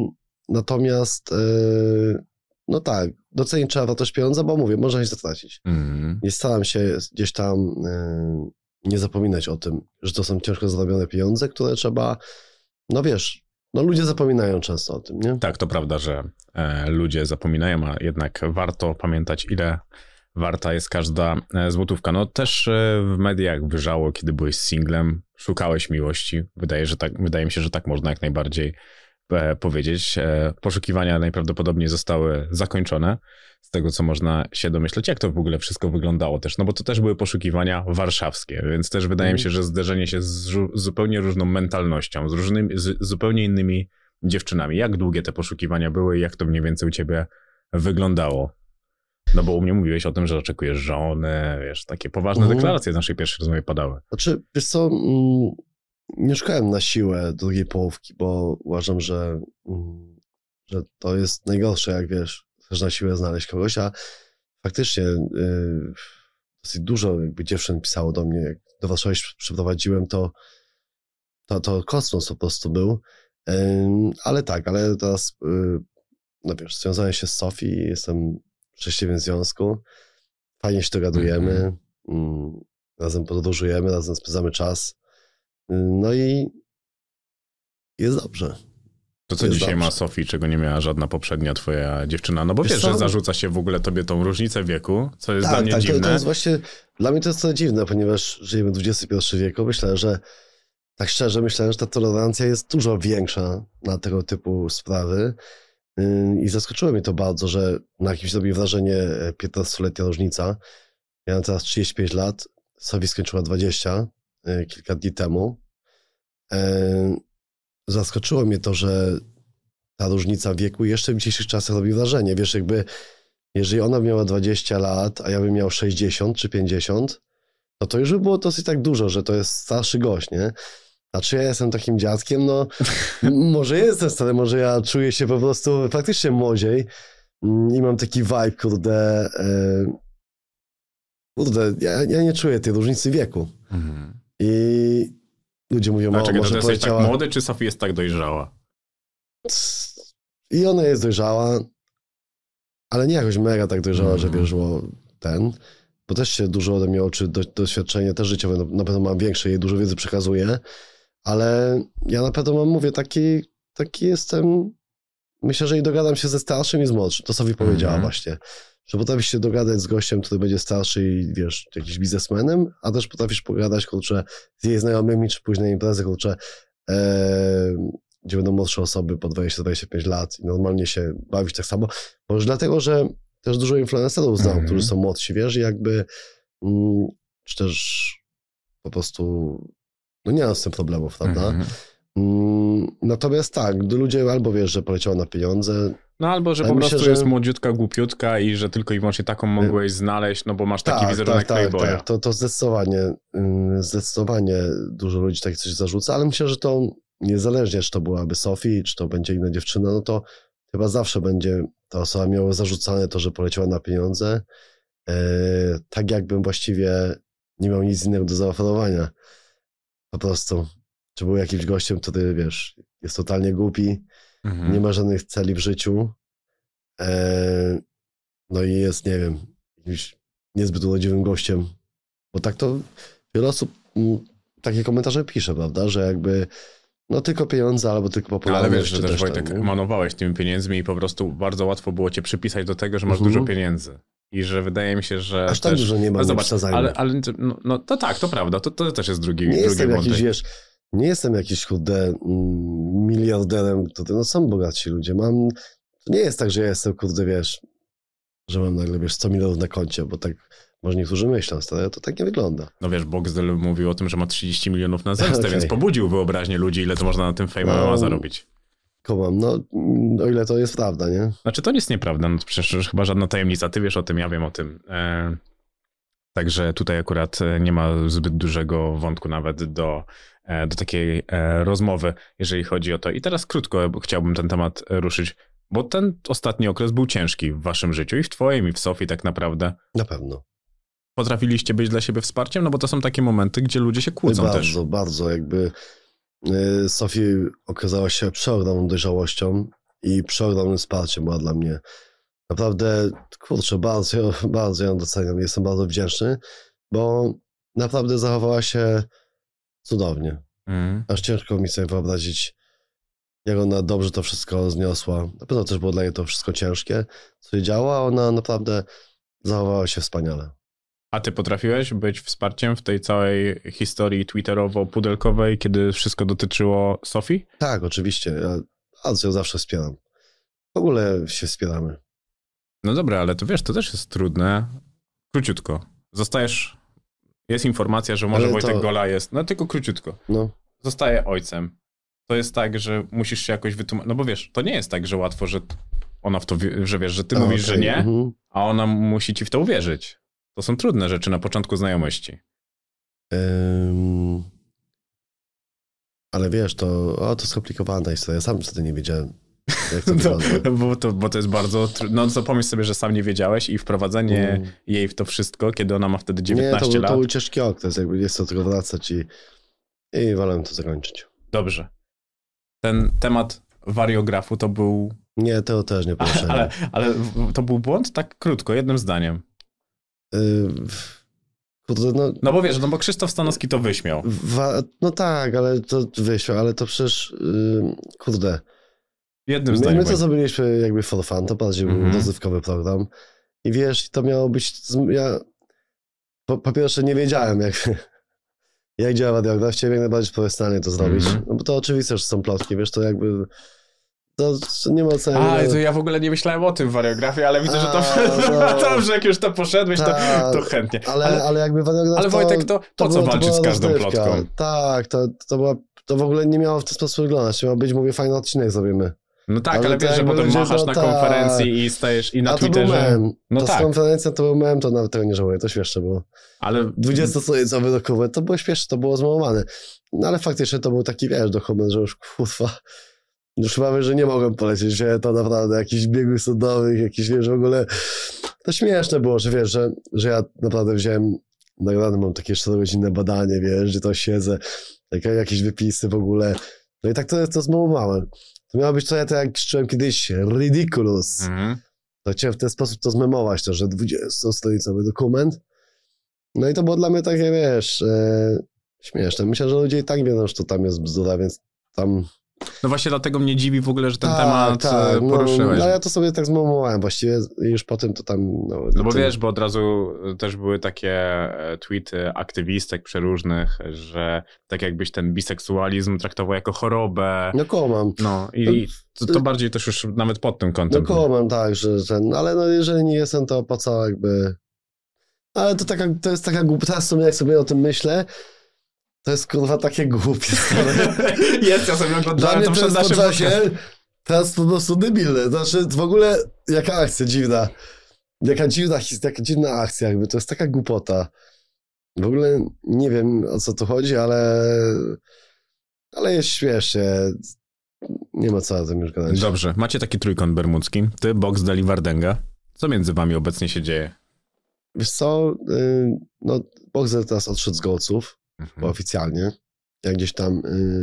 Natomiast no tak, docenić trzeba wartość pieniądza, bo mówię, można się zatracić. Nie staram się gdzieś tam nie zapominać o tym, że to są ciężko zarobione pieniądze, które trzeba, no wiesz, no ludzie zapominają często o tym, nie? Tak, to prawda, że ludzie zapominają, a jednak warto pamiętać, ile warta jest każda złotówka. No też w mediach wyrzało, kiedy byłeś singlem, szukałeś miłości. Wydaje mi się, że tak można jak najbardziej powiedzieć. Poszukiwania najprawdopodobniej zostały zakończone, z tego co można się domyśleć. Jak to w ogóle wszystko wyglądało też? No bo to też były poszukiwania warszawskie, więc też wydaje mi się, że zderzenie się z zupełnie różną mentalnością, z zupełnie innymi dziewczynami. Jak długie te poszukiwania były i jak to mniej więcej u ciebie wyglądało? No bo u mnie mówiłeś o tym, że oczekujesz żony, wiesz, takie poważne deklaracje w naszej pierwszej rozmowie padały. Znaczy, wiesz co, nie szukałem na siłę drugiej połówki, bo uważam, że to jest najgorsze, jak wiesz, chcesz na siłę znaleźć kogoś, a faktycznie dosyć dużo jakby dziewczyn pisało do mnie, jak do Warszawy przeprowadziłem, to kosmos po prostu był, ale teraz, no wiesz, związałem się z Sofii, jestem w szczęśliwym związku, fajnie się dogadujemy, razem podróżujemy, razem spędzamy czas, no i jest dobrze. To co dzisiaj ma Sofii, czego nie miała żadna poprzednia twoja dziewczyna? No bo wiesz, że zarzuca się w ogóle tobie tą różnicę wieku, co jest dla mnie dziwne. To jest właśnie, dla mnie to jest dziwne, ponieważ żyjemy w XXI wieku. Myślę, że tak szczerze, myślę, że ta tolerancja jest dużo większa na tego typu sprawy i zaskoczyło mnie to bardzo, że na kimś robi wrażenie 15-letnia różnica. Ja mam teraz 35 lat, Sofii skończyła 20 kilka dni temu. Zaskoczyło mnie to, że ta różnica wieku jeszcze w dzisiejszych czasach robi wrażenie. Wiesz, jakby jeżeli ona miała 20 lat, a ja bym miał 60 czy 50, no to już by było dosyć tak dużo, że to jest starszy gość, nie? A czy ja jestem takim dziadkiem? No może jestem stary, może ja czuję się po prostu faktycznie młodziej i mam taki vibe, kurde, ja nie czuję tej różnicy wieku. I ludzie mówią, może to poleciała... jest tak młody, czy Sofia jest tak dojrzała? I ona jest dojrzała, ale nie jakoś mega tak dojrzała, że wiesz, bo też się dużo ode mnie uczy, doświadczenie też życiowe, na pewno mam większe, jej dużo wiedzy przekazuję, ale ja na pewno mówię, taki jestem, myślę, że i dogadam się ze starszym i z młodszym, to Sofia powiedziała właśnie, że potrafisz się dogadać z gościem, który będzie starszy i wiesz, jakiś biznesmenem, a też potrafisz pogadać, kurczę, z jej znajomymi, czy później imprezy, kurczę, gdzie będą młodsze osoby po 20-25 lat i normalnie się bawić tak samo. Może dlatego, że też dużo influencerów znam, którzy są młodsi, wiesz, i jakby czy też po prostu no nie mam z tym problemów, prawda? Natomiast tak, ludzie albo wiesz, że poleciało na pieniądze. No albo, że po prostu jest młodziutka, głupiutka i że tylko i wyłącznie taką mogłeś znaleźć, no bo masz taki wizerunek playboya. Tak, to zdecydowanie dużo ludzi tak coś zarzuca, ale myślę, że to niezależnie, czy to byłaby Sofii, czy to będzie inna dziewczyna, no to chyba zawsze będzie ta osoba miała zarzucane to, że poleciała na pieniądze, tak jakbym właściwie nie miał nic innego do zaoferowania. Po prostu, czy był jakimś gościem, który, wiesz, jest totalnie głupi, nie ma żadnych celi w życiu, no i jest, nie wiem, jakimś niezbyt urodziwym gościem, bo tak to wiele osób takie komentarze pisze, prawda, że jakby no tylko pieniądze albo tylko popularność. Ale wiesz, że też Wojtek emanowałeś tymi pieniędzmi i po prostu bardzo łatwo było cię przypisać do tego, że masz dużo pieniędzy. I że wydaje mi się, że aż tak dużo nie ma. No zobacz, ale no to tak, to prawda, to też jest drugi wątek. Nie jestem jakiś kurde miliarderem, no są bogatsi ludzie. To nie jest tak, że ja jestem kurde, wiesz, że mam nagle, wiesz, 100 milionów na koncie, bo tak może niektórzy myślą, stary, to tak nie wygląda. No wiesz, Boxdel mówił o tym, że ma 30 milionów na zemstę, więc pobudził wyobraźnię ludzi, ile to można na tym Fame zarobić. Kumam, no o ile to jest prawda, nie? Znaczy to jest nieprawda, no to przecież chyba żadna tajemnica, ty wiesz o tym, ja wiem o tym. Także tutaj akurat nie ma zbyt dużego wątku nawet do takiej rozmowy, jeżeli chodzi o to. I teraz krótko chciałbym ten temat ruszyć, bo ten ostatni okres był ciężki w waszym życiu i w twoim, i w Sofii tak naprawdę. Na pewno. Potrafiliście być dla siebie wsparciem? No bo to są takie momenty, gdzie ludzie się kłócą też. Bardzo jakby Sofii okazała się przeogromną dojrzałością i przeogromnym wsparciem była dla mnie. Naprawdę, kurczę, bardzo ją doceniam. Jestem bardzo wdzięczny, bo naprawdę zachowała się cudownie. Aż ciężko mi sobie wyobrazić, jak ona dobrze to wszystko zniosła. Na pewno też było dla niej to wszystko ciężkie, co się działo, a ona naprawdę zachowała się wspaniale. A ty potrafiłeś być wsparciem w tej całej historii twitterowo-pudelkowej, kiedy wszystko dotyczyło Sofii? Tak, oczywiście. Ja bardzo ją zawsze wspieram. W ogóle się wspieramy. No dobra, ale to wiesz, to też jest trudne. Króciutko. Zostajesz... Jest informacja, że może Ale Wojtek to... Gola jest... No tylko króciutko. No. Zostaje ojcem. To jest tak, że musisz się jakoś wytłumaczyć. No bo wiesz, to nie jest tak, że łatwo, że ona w to, że wiesz, że ty mówisz, że nie, a ona musi ci w to uwierzyć. To są trudne rzeczy na początku znajomości. Ale wiesz, to skomplikowana historia. Ja sam wtedy nie wiedziałem, jak to wygląda. Bo to jest bardzo... No to pomyśl sobie, że sam nie wiedziałeś i wprowadzenie jej w to wszystko, kiedy ona ma wtedy 19 lat. To był ciężki okres, jakby jest do tego wracać i wolę to zakończyć. Dobrze. Ten temat wariografu to był... Nie, to też nie poruszałem. Ale to był błąd? Tak krótko, jednym zdaniem. Kurde, no bo wiesz, bo Krzysztof Stanowski to wyśmiał. No tak, ale to wyśmiał, ale to przecież, kurde. Jednym zdaniem. My to zrobiliśmy jakby for fun, to bardziej był rozrywkowy program. I wiesz, to miało być, ja po pierwsze nie wiedziałem, jak działa radiograf, chciałem jak najbardziej profesjonalnie to zrobić. No bo to oczywiste, że są plotki, wiesz, to jakby... To nie ma co... To ja w ogóle nie myślałem o tym w wariografie, ale widzę, że to dobrze, jak już to poszedłeś, to chętnie. Ale jakby wariograf... Ale Wojtek, to po co walczyć z każdą plotką? Tak, to w ogóle nie miało w ten sposób wyglądać. Miało być, mówię, fajny odcinek zrobimy. No tak, ale wiesz, że potem machasz na konferencji i stajesz i na Twitterze... To był mem. No to tak. z konferencja to był mem, to nawet tego nie żałuję, to śmieszne było. Ale... 20-stronicowy dokument, to było śmieszne, to było zmałowane. No ale faktycznie to był taki, wiesz, dokument, że już kurwa... Już chyba, że nie mogłem polecieć, że to naprawdę jakichś biegłych sądowych, jakieś, wiesz, w ogóle... To śmieszne było, że wiesz, że ja naprawdę wziąłem... Nagrane mam takie 4-godzinne badanie, wiesz, że to siedzę, jakieś wypisy w ogóle. No i tak to zmemowałem. To miało być trochę tak, jak czułem kiedyś, ridiculous. To chciałem w ten sposób to zmemować, to, że 20-stronicowy dokument. No i to było dla mnie takie, wiesz, śmieszne. Myślę, że ludzie i tak wiedzą, że to tam jest bzdura, więc tam... No właśnie dlatego mnie dziwi w ogóle, że ten temat poruszyłeś. No ja to sobie tak zmemowałem właściwie i już potem to tam... No bo wiesz, bo od razu też były takie tweety aktywistek przeróżnych, że tak jakbyś ten biseksualizm traktował jako chorobę. No kołam. No i to bardziej też już nawet pod tym kątem. No kołam, tak, że ale no jeżeli nie jestem, to po co jakby... Ale to jest taka głupia, teraz sobie, jak sobie o tym myślę, to jest kurwa takie głupie. Jest, ja sobie oglądałem to przed naszym podcastem. Teraz po prostu debilne. Znaczy w ogóle jaka akcja dziwna. Jaka dziwna akcja jakby. To jest taka głupota. W ogóle nie wiem, o co tu chodzi, ale jest śmiesznie. Nie ma co o tym już gadać. Dobrze. Macie taki trójkąt bermudzki. Ty, Boxdel i Wardenga. Co między wami obecnie się dzieje? Wiesz co? No, Boxdel teraz odszedł z Gołców. Bo oficjalnie. Ja gdzieś tam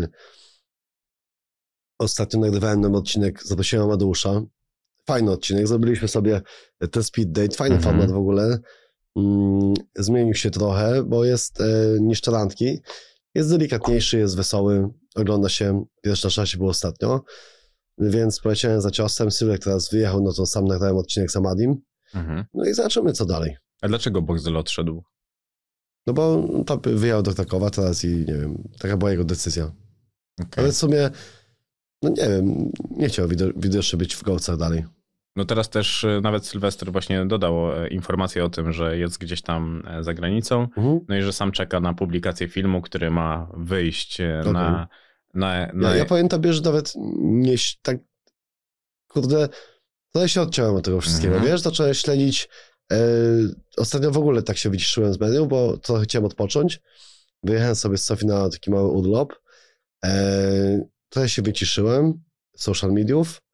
ostatnio nagrywałem nam odcinek, zaprosiłem Amadeusza. Fajny odcinek, zrobiliśmy sobie ten speed date, fajny format w ogóle. Zmienił się trochę, bo jest niż randki. Jest delikatniejszy, jest wesoły, ogląda się, pierwszy na czasie było ostatnio, więc poleciałem za ciosem. Sylwek teraz wyjechał, no to sam nagrałem odcinek z Amadim. No i zobaczymy, co dalej. A dlaczego Boxdel odszedł? No bo to wyjechał do Krakowa teraz i nie wiem, taka była jego decyzja. Okay. Ale w sumie, no nie wiem, nie chciał widocznie być w Gołcach dalej. No teraz też nawet Sylwester właśnie dodał informację o tym, że jest gdzieś tam za granicą, no i że sam czeka na publikację filmu, który ma wyjść na... Ja powiem tobie, że nawet nie tak, kurde, to się odciąłem od tego wszystkiego, wiesz, zacząłem śledzić. Ostatnio w ogóle tak się wyciszyłem z mediów, bo trochę chciałem odpocząć. Wyjechałem sobie z Sofii na taki mały urlop. Trochę się wyciszyłem z social mediów.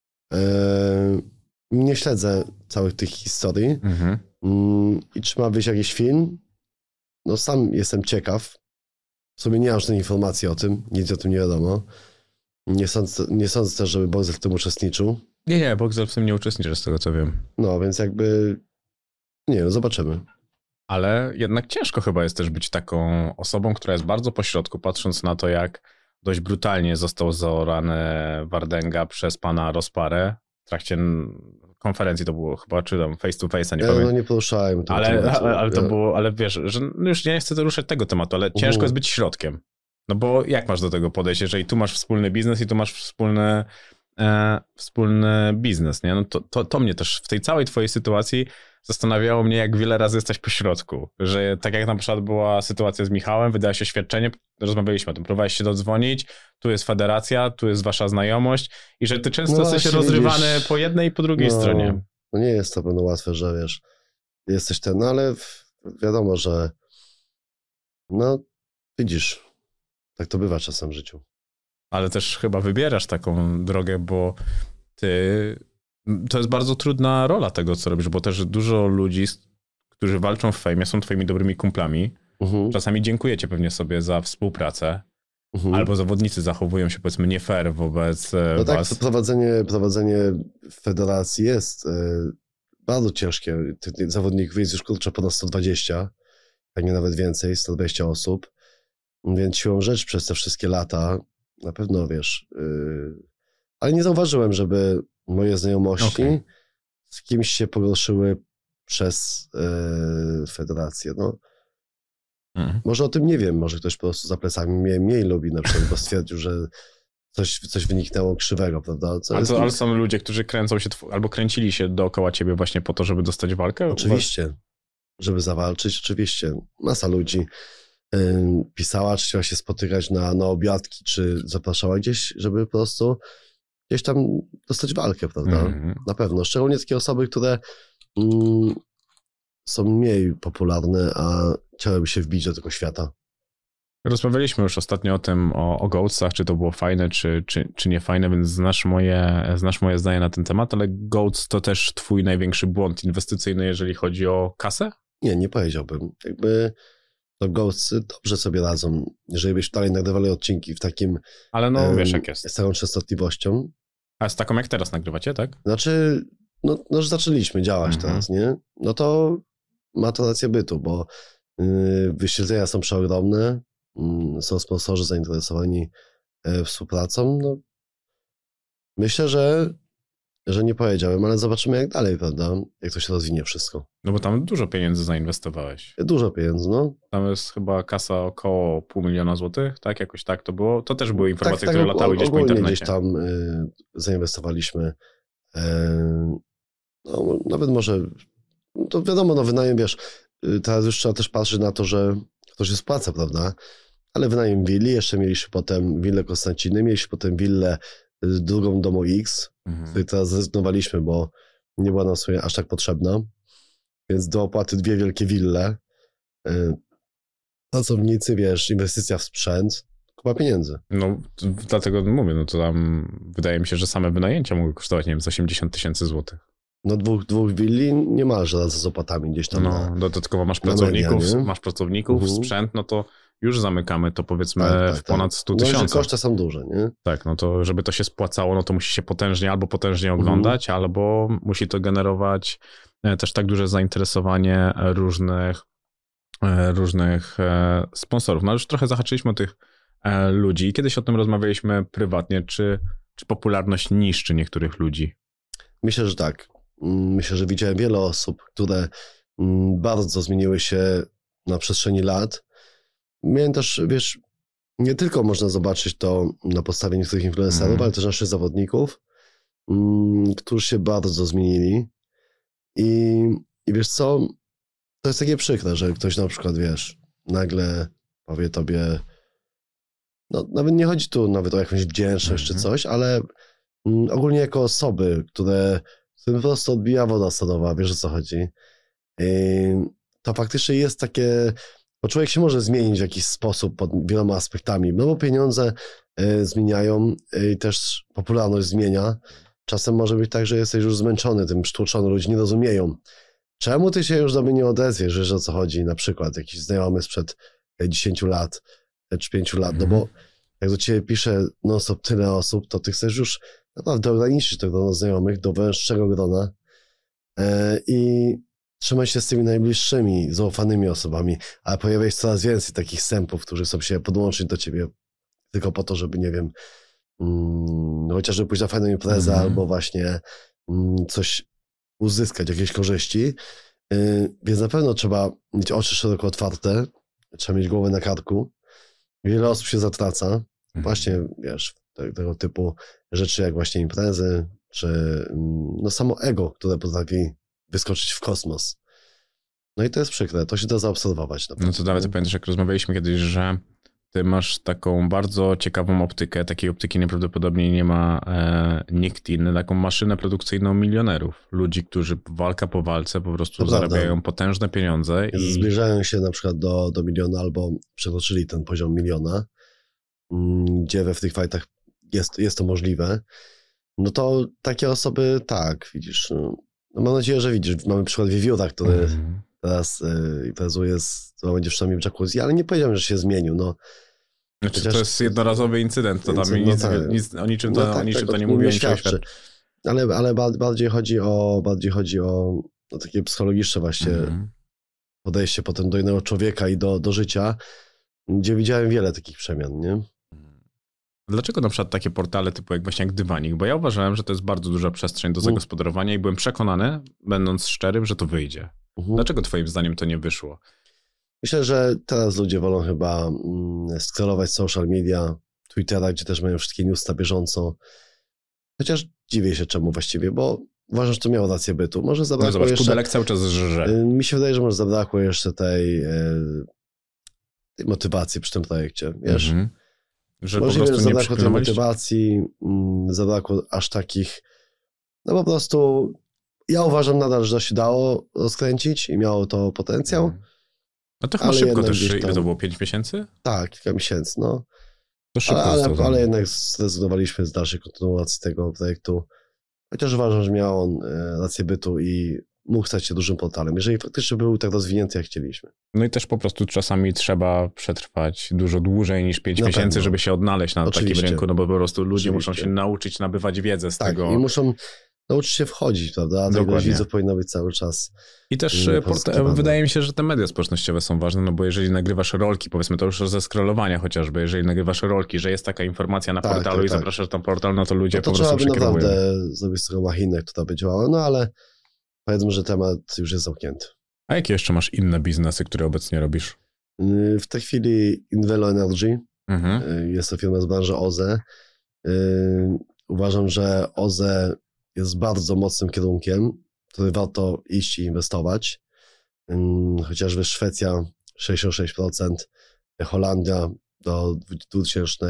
Nie śledzę całych tych historii. I czy ma wyjść jakiś film? No sam jestem ciekaw. W sumie nie mam żadnej informacji o tym. Nic o tym nie wiadomo. Nie sądzę też, żeby Boxer w tym uczestniczył. Nie, Boxer w tym nie uczestniczy, z tego co wiem. No, więc jakby, nie wiem, zobaczymy. Ale jednak ciężko chyba jest też być taką osobą, która jest bardzo pośrodku, patrząc na to, jak dość brutalnie został zaorany Wardęga przez pana Rozparę w trakcie konferencji, to było chyba, czy tam face to face, nie pamiętam. No nie poruszałem tego ale to było, ale wiesz, że już nie chcę ruszać tego tematu, ale ciężko jest być środkiem. No bo jak masz do tego podejść, jeżeli tu masz wspólny biznes i tu masz wspólny biznes, nie? No to mnie też w tej całej twojej sytuacji zastanawiało mnie, jak wiele razy jesteś po środku, że tak jak na przykład była sytuacja z Michałem, wydałeś oświadczenie, rozmawialiśmy o tym, próbowałeś się dodzwonić, tu jest federacja, tu jest wasza znajomość i że ty często jesteś rozrywany po jednej i po drugiej stronie. No nie jest to pewno łatwe, że wiesz, jesteś no ale wiadomo, że no widzisz, tak to bywa czasem w życiu. Ale też chyba wybierasz taką drogę, bo to jest bardzo trudna rola tego, co robisz, bo też dużo ludzi, którzy walczą w fejmie, są twoimi dobrymi kumplami. Czasami dziękujecie pewnie sobie za współpracę, albo zawodnicy zachowują się, powiedzmy, nie fair wobec was. Tak, prowadzenie federacji jest bardzo ciężkie. Tych zawodników jest już ponad 120, jak nie nawet więcej, 120 osób. Więc siłą rzeczy przez te wszystkie lata na pewno, wiesz, ale nie zauważyłem, żeby moje znajomości z kimś się pogorszyły przez federację. No. Może o tym nie wiem, może ktoś po prostu za plecami mnie mniej lubi na przykład, bo stwierdził, że coś wyniknęło krzywego, prawda? Ale są ludzie, którzy kręcą się, albo kręcili się dookoła ciebie właśnie po to, żeby dostać walkę? Oczywiście, żeby zawalczyć, oczywiście. Masa ludzi pisała, czy chciała się spotykać na obiadki, czy zapraszała gdzieś, żeby po prostu gdzieś tam dostać walkę, prawda? Na pewno. Szczególnie takie osoby, które są mniej popularne, a chciałyby się wbić do tego świata. Rozmawialiśmy już ostatnio o tym, o GOATsach, czy to było fajne, czy nie fajne, więc znasz moje zdanie na ten temat, ale GOATs to też twój największy błąd inwestycyjny, jeżeli chodzi o kasę? Nie powiedziałbym. Jakby to GOATsy dobrze sobie radzą, jeżeli byś dalej nagrywali odcinki w takim... Ale no wiesz jak jest. Z całą częstotliwością. A z taką jak teraz nagrywacie, tak? Znaczy, że zaczęliśmy działać teraz, nie? No to ma to rację bytu, bo wyświetlenia są przeogromne, są sponsorzy zainteresowani współpracą. No, myślę, że nie powiedziałem, ale zobaczymy jak dalej, prawda? Jak to się rozwinie wszystko. No bo tam dużo pieniędzy zainwestowałeś. Dużo pieniędzy, no. Tam jest chyba kasa około 500 000 złotych, tak? Jakoś tak to było. To też były informacje, które latały gdzieś po internecie. Gdzieś tam zainwestowaliśmy. No, nawet może, to wiadomo, no wynajem, wiesz, teraz już trzeba też patrzeć na to, że ktoś jest płaca, prawda? Ale wynajem willi, jeszcze mieliśmy potem willę Konstanciny, mieliśmy potem willę drugą Domu X, z której teraz zrezygnowaliśmy, bo nie była nam sobie aż tak potrzebna. Więc do opłaty 2 wielkie wille. Pracownicy, wiesz, inwestycja w sprzęt, kupa pieniędzy. No, dlatego mówię, no to tam wydaje mi się, że same wynajęcia mogły kosztować, nie wiem, z 80 000 złotych. No dwóch willi niemalże razem z opłatami gdzieś tam. No, dodatkowo masz pracowników, sprzęt, no to już zamykamy to powiedzmy w ponad 100 000. No, że koszty są duże, nie? Tak, no to żeby to się spłacało, no to musi się potężnie oglądać, albo musi to generować też tak duże zainteresowanie różnych sponsorów. No już trochę zahaczyliśmy o tych ludzi. Kiedyś o tym rozmawialiśmy prywatnie, czy popularność niszczy niektórych ludzi? Myślę, że tak. Myślę, że widziałem wiele osób, które bardzo zmieniły się na przestrzeni lat. Miałem też, wiesz, nie tylko można zobaczyć to na podstawie niektórych influencerów, ale też naszych zawodników, którzy się bardzo zmienili. I wiesz co, to jest takie przykre, że ktoś na przykład, wiesz, nagle powie tobie, no nawet nie chodzi tu nawet o jakąś wdzięczność czy coś, ale ogólnie jako osoby, które po prostu odbija woda sodowa, wiesz o co chodzi, to faktycznie jest takie, bo człowiek się może zmienić w jakiś sposób pod wieloma aspektami, no bo pieniądze zmieniają i też popularność zmienia. Czasem może być tak, że jesteś już zmęczony tym, stłuczony, ludzie nie rozumieją. Czemu ty się już do mnie nie odezwiesz, wiesz o co chodzi? Na przykład jakiś znajomy sprzed 10 lat czy 5 lat, no bo jak do ciebie pisze non-stop tyle osób, to ty chcesz już naprawdę ograniczyć to grono znajomych do węższego grona i trzymać się z tymi najbliższymi, zaufanymi osobami, ale pojawia się coraz więcej takich sępów, którzy chcą się podłączyć do ciebie tylko po to, żeby, nie wiem, chociażby pójść na fajną imprezę albo właśnie coś uzyskać, jakieś korzyści. Więc na pewno trzeba mieć oczy szeroko otwarte, trzeba mieć głowę na karku. Wiele osób się zatraca. Właśnie, wiesz, tego typu rzeczy jak właśnie imprezy, czy no samo ego, które potrafi wyskoczyć w kosmos. No i to jest przykre, to się da zaobserwować. No to nawet pamiętasz, jak rozmawialiśmy kiedyś, że ty masz taką bardzo ciekawą optykę, takiej optyki najprawdopodobniej nie ma nikt inny, taką maszynę produkcyjną milionerów. Ludzi, którzy walka po walce po prostu zarabiają potężne pieniądze. I zbliżają się na przykład do miliona albo przekroczyli ten poziom miliona, gdzie we Free Fightach jest to możliwe. No to takie osoby, tak, widzisz, no mam nadzieję, że widzisz, mamy przykład Wiewióra, który teraz imprezuje będzie przynajmniej w jacuzzi, ale nie powiedziałem, że się zmienił, no. Znaczy, to jest jednorazowy incydent, to tam nic o niczym to nie mówi, nie świadczy. Ale bardziej chodzi o takie psychologiczne właśnie podejście potem do innego człowieka i do życia, gdzie widziałem wiele takich przemian, nie? Dlaczego na przykład takie portale typu jak Dywanik? Bo ja uważałem, że to jest bardzo duża przestrzeń do zagospodarowania i byłem przekonany, będąc szczerym, że to wyjdzie. Dlaczego twoim zdaniem to nie wyszło? Myślę, że teraz ludzie wolą chyba scrollować social media, Twittera, gdzie też mają wszystkie news na bieżąco. Chociaż dziwię się czemu właściwie, bo uważam, że to miało rację bytu. Może zabrakło jeszcze... Pudelek cały czas żre. Mi się wydaje, że może zabrakło jeszcze tej motywacji przy tym projekcie, wiesz? Że możliwe, po prostu że zabrakło tej motywacji, zabrakło aż takich... No po prostu ja uważam nadal, że to się dało rozkręcić i miało to potencjał. No to chyba szybko też, ile to było, 5 miesięcy? Tak, kilka miesięcy, no. To szybko ale jednak zrezygnowaliśmy z dalszej kontynuacji tego projektu, chociaż uważam, że miał on rację bytu i mógł stać się dużym portalem, jeżeli faktycznie był tak rozwinięty, jak chcieliśmy. No i też po prostu czasami trzeba przetrwać dużo dłużej niż 5 miesięcy, żeby się odnaleźć na takim rynku, no bo po prostu ludzie muszą się nauczyć nabywać wiedzę z tego. I muszą nauczyć się wchodzić, prawda? Tego widzów powinno być cały czas. I też wydaje mi się, że te media społecznościowe są ważne, no bo jeżeli nagrywasz rolki, powiedzmy to już ze scrollowania chociażby, jeżeli nagrywasz rolki, że jest taka informacja na portalu i zapraszasz tam portal, no to ludzie po prostu przekierują. To trzeba by naprawdę zrobić z tego machinę, która by działała, no ale powiedzmy, że temat już jest zamknięty. A jakie jeszcze masz inne biznesy, które obecnie robisz? W tej chwili Invelo Energy, jest to firma z branży OZE. Uważam, że OZE jest bardzo mocnym kierunkiem, który warto iść i inwestować. Chociażby Szwecja 66%, Holandia do 2000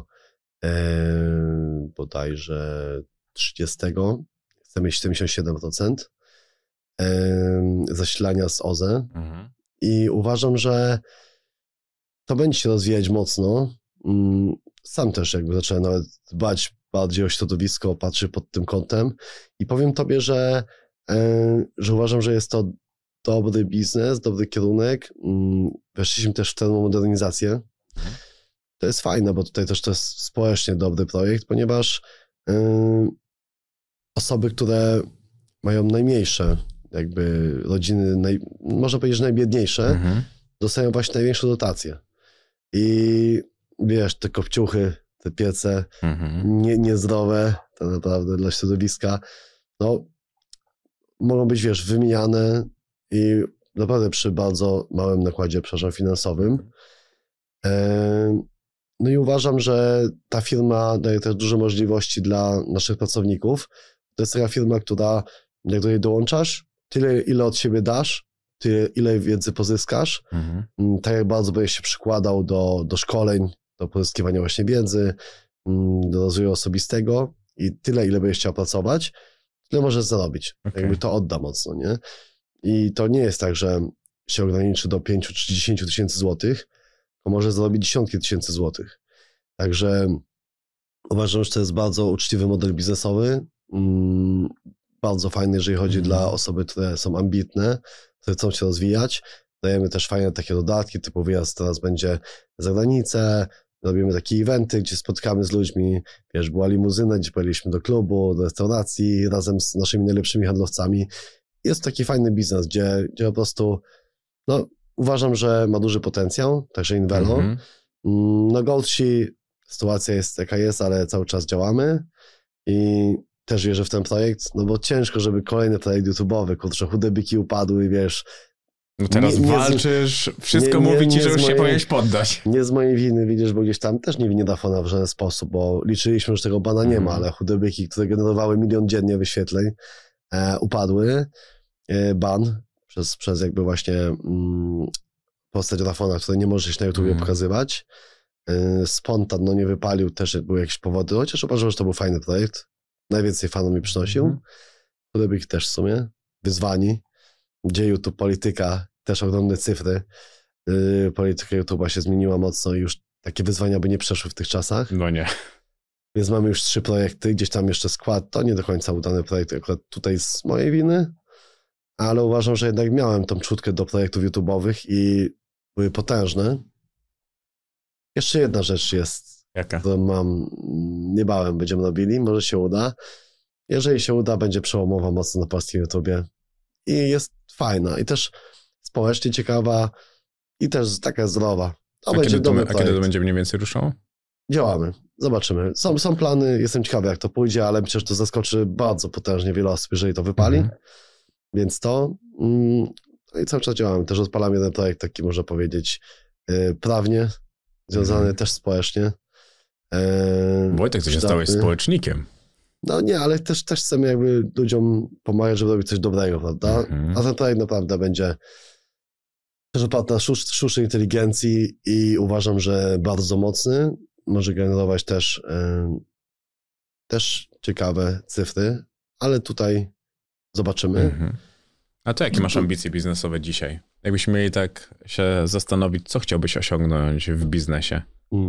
bodajże 30 chce mieć 77% zasilania z OZE i uważam, że to będzie się rozwijać mocno. Sam też jakby zacząłem nawet dbać bardziej o środowisko, patrzę pod tym kątem i powiem tobie, że uważam, że jest to dobry biznes, dobry kierunek. Weszliśmy też w termomodernizację. To jest fajne, bo tutaj też to jest społecznie dobry projekt, ponieważ osoby, które mają najmniejsze jakby rodziny, można powiedzieć, że najbiedniejsze, dostają właśnie największą dotację. I wiesz, te kopciuchy, te piece niezdrowe, to naprawdę dla środowiska, no mogą być, wiesz, wymieniane i naprawdę przy bardzo małym nakładzie, przepraszam, finansowym. No i uważam, że ta firma daje też duże możliwości dla naszych pracowników. To jest taka firma, która jak do niej dołączasz, tyle ile od siebie dasz, tyle ile wiedzy pozyskasz, tak jak bardzo będziesz się przykładał do szkoleń, do pozyskiwania właśnie wiedzy, do rozwoju osobistego i tyle ile będziesz chciał pracować, tyle możesz zarobić. Jakby to odda mocno, nie? I to nie jest tak, że się ograniczy do 5 czy 10 tysięcy złotych, to może zarobić dziesiątki tysięcy złotych. Także uważam, że to jest bardzo uczciwy model biznesowy, bardzo fajny, jeżeli chodzi dla osoby, które są ambitne, które chcą się rozwijać. Dajemy też fajne takie dodatki, typu wyjazd teraz będzie za granicę, robimy takie eventy, gdzie spotkamy z ludźmi, wiesz, była limuzyna, gdzie pojechaliśmy do klubu, do restauracji razem z naszymi najlepszymi handlowcami. Jest taki fajny biznes, gdzie po prostu, no, uważam, że ma duży potencjał, także Invelo. No Goldshi, sytuacja jest jaka jest, ale cały czas działamy i też wierzę w ten projekt, no bo ciężko, żeby kolejny projekt YouTube'owy, kurczę, chude byki upadły, wiesz. No teraz walczysz, wszystko mówi ci, że już się powinieneś poddać. Nie z mojej winy, widzisz, bo gdzieś tam też nie winię Dafona w żaden sposób, bo liczyliśmy, że tego bana nie ma, ale chude byki, które generowały 1 000 000 dziennie wyświetleń, upadły. Ban przez jakby właśnie postać Dafona, której nie możesz na YouTubie pokazywać. Spontan, no nie wypalił, też były jakieś powody, chociaż uważam, że to był fajny projekt. Najwięcej fanów mi przynosił. Chude też w sumie. Wyzwani. Gdzie YouTube, polityka, też ogromne cyfry. Polityka YouTube'a się zmieniła mocno i już takie wyzwania by nie przeszły w tych czasach. No nie. Więc mamy już 3 projekty, gdzieś tam jeszcze skład. To nie do końca udany projekt, akurat tutaj z mojej winy, ale uważam, że jednak miałem tą czutkę do projektów YouTube'owych i były potężne. Jeszcze jedna rzecz jest, jaka? którą mam, niebawem będziemy robili, może się uda. Jeżeli się uda, będzie przełomowa mocno na polskim YouTubie i jest fajna i też społecznie ciekawa i też taka zdrowa. A kiedy to będzie mniej więcej ruszało? Działamy, zobaczymy. Są plany, jestem ciekawy jak to pójdzie, ale myślę, że to zaskoczy bardzo potężnie wiele osób, jeżeli to wypali. Więc to i cały czas działamy. Też odpalam jeden projekt taki, można powiedzieć, prawnie, związany też społecznie. Wojtek, ty się stałeś społecznikiem. No nie, ale też chcemy jakby ludziom pomagać, żeby robić coś dobrego, prawda? A ten projekt naprawdę będzie też oparty na sztucznej inteligencji i uważam, że bardzo mocny. Może generować też ciekawe cyfry, ale tutaj zobaczymy. A to jakie masz ambicje biznesowe dzisiaj? Jakbyśmy mieli tak się zastanowić, co chciałbyś osiągnąć w biznesie?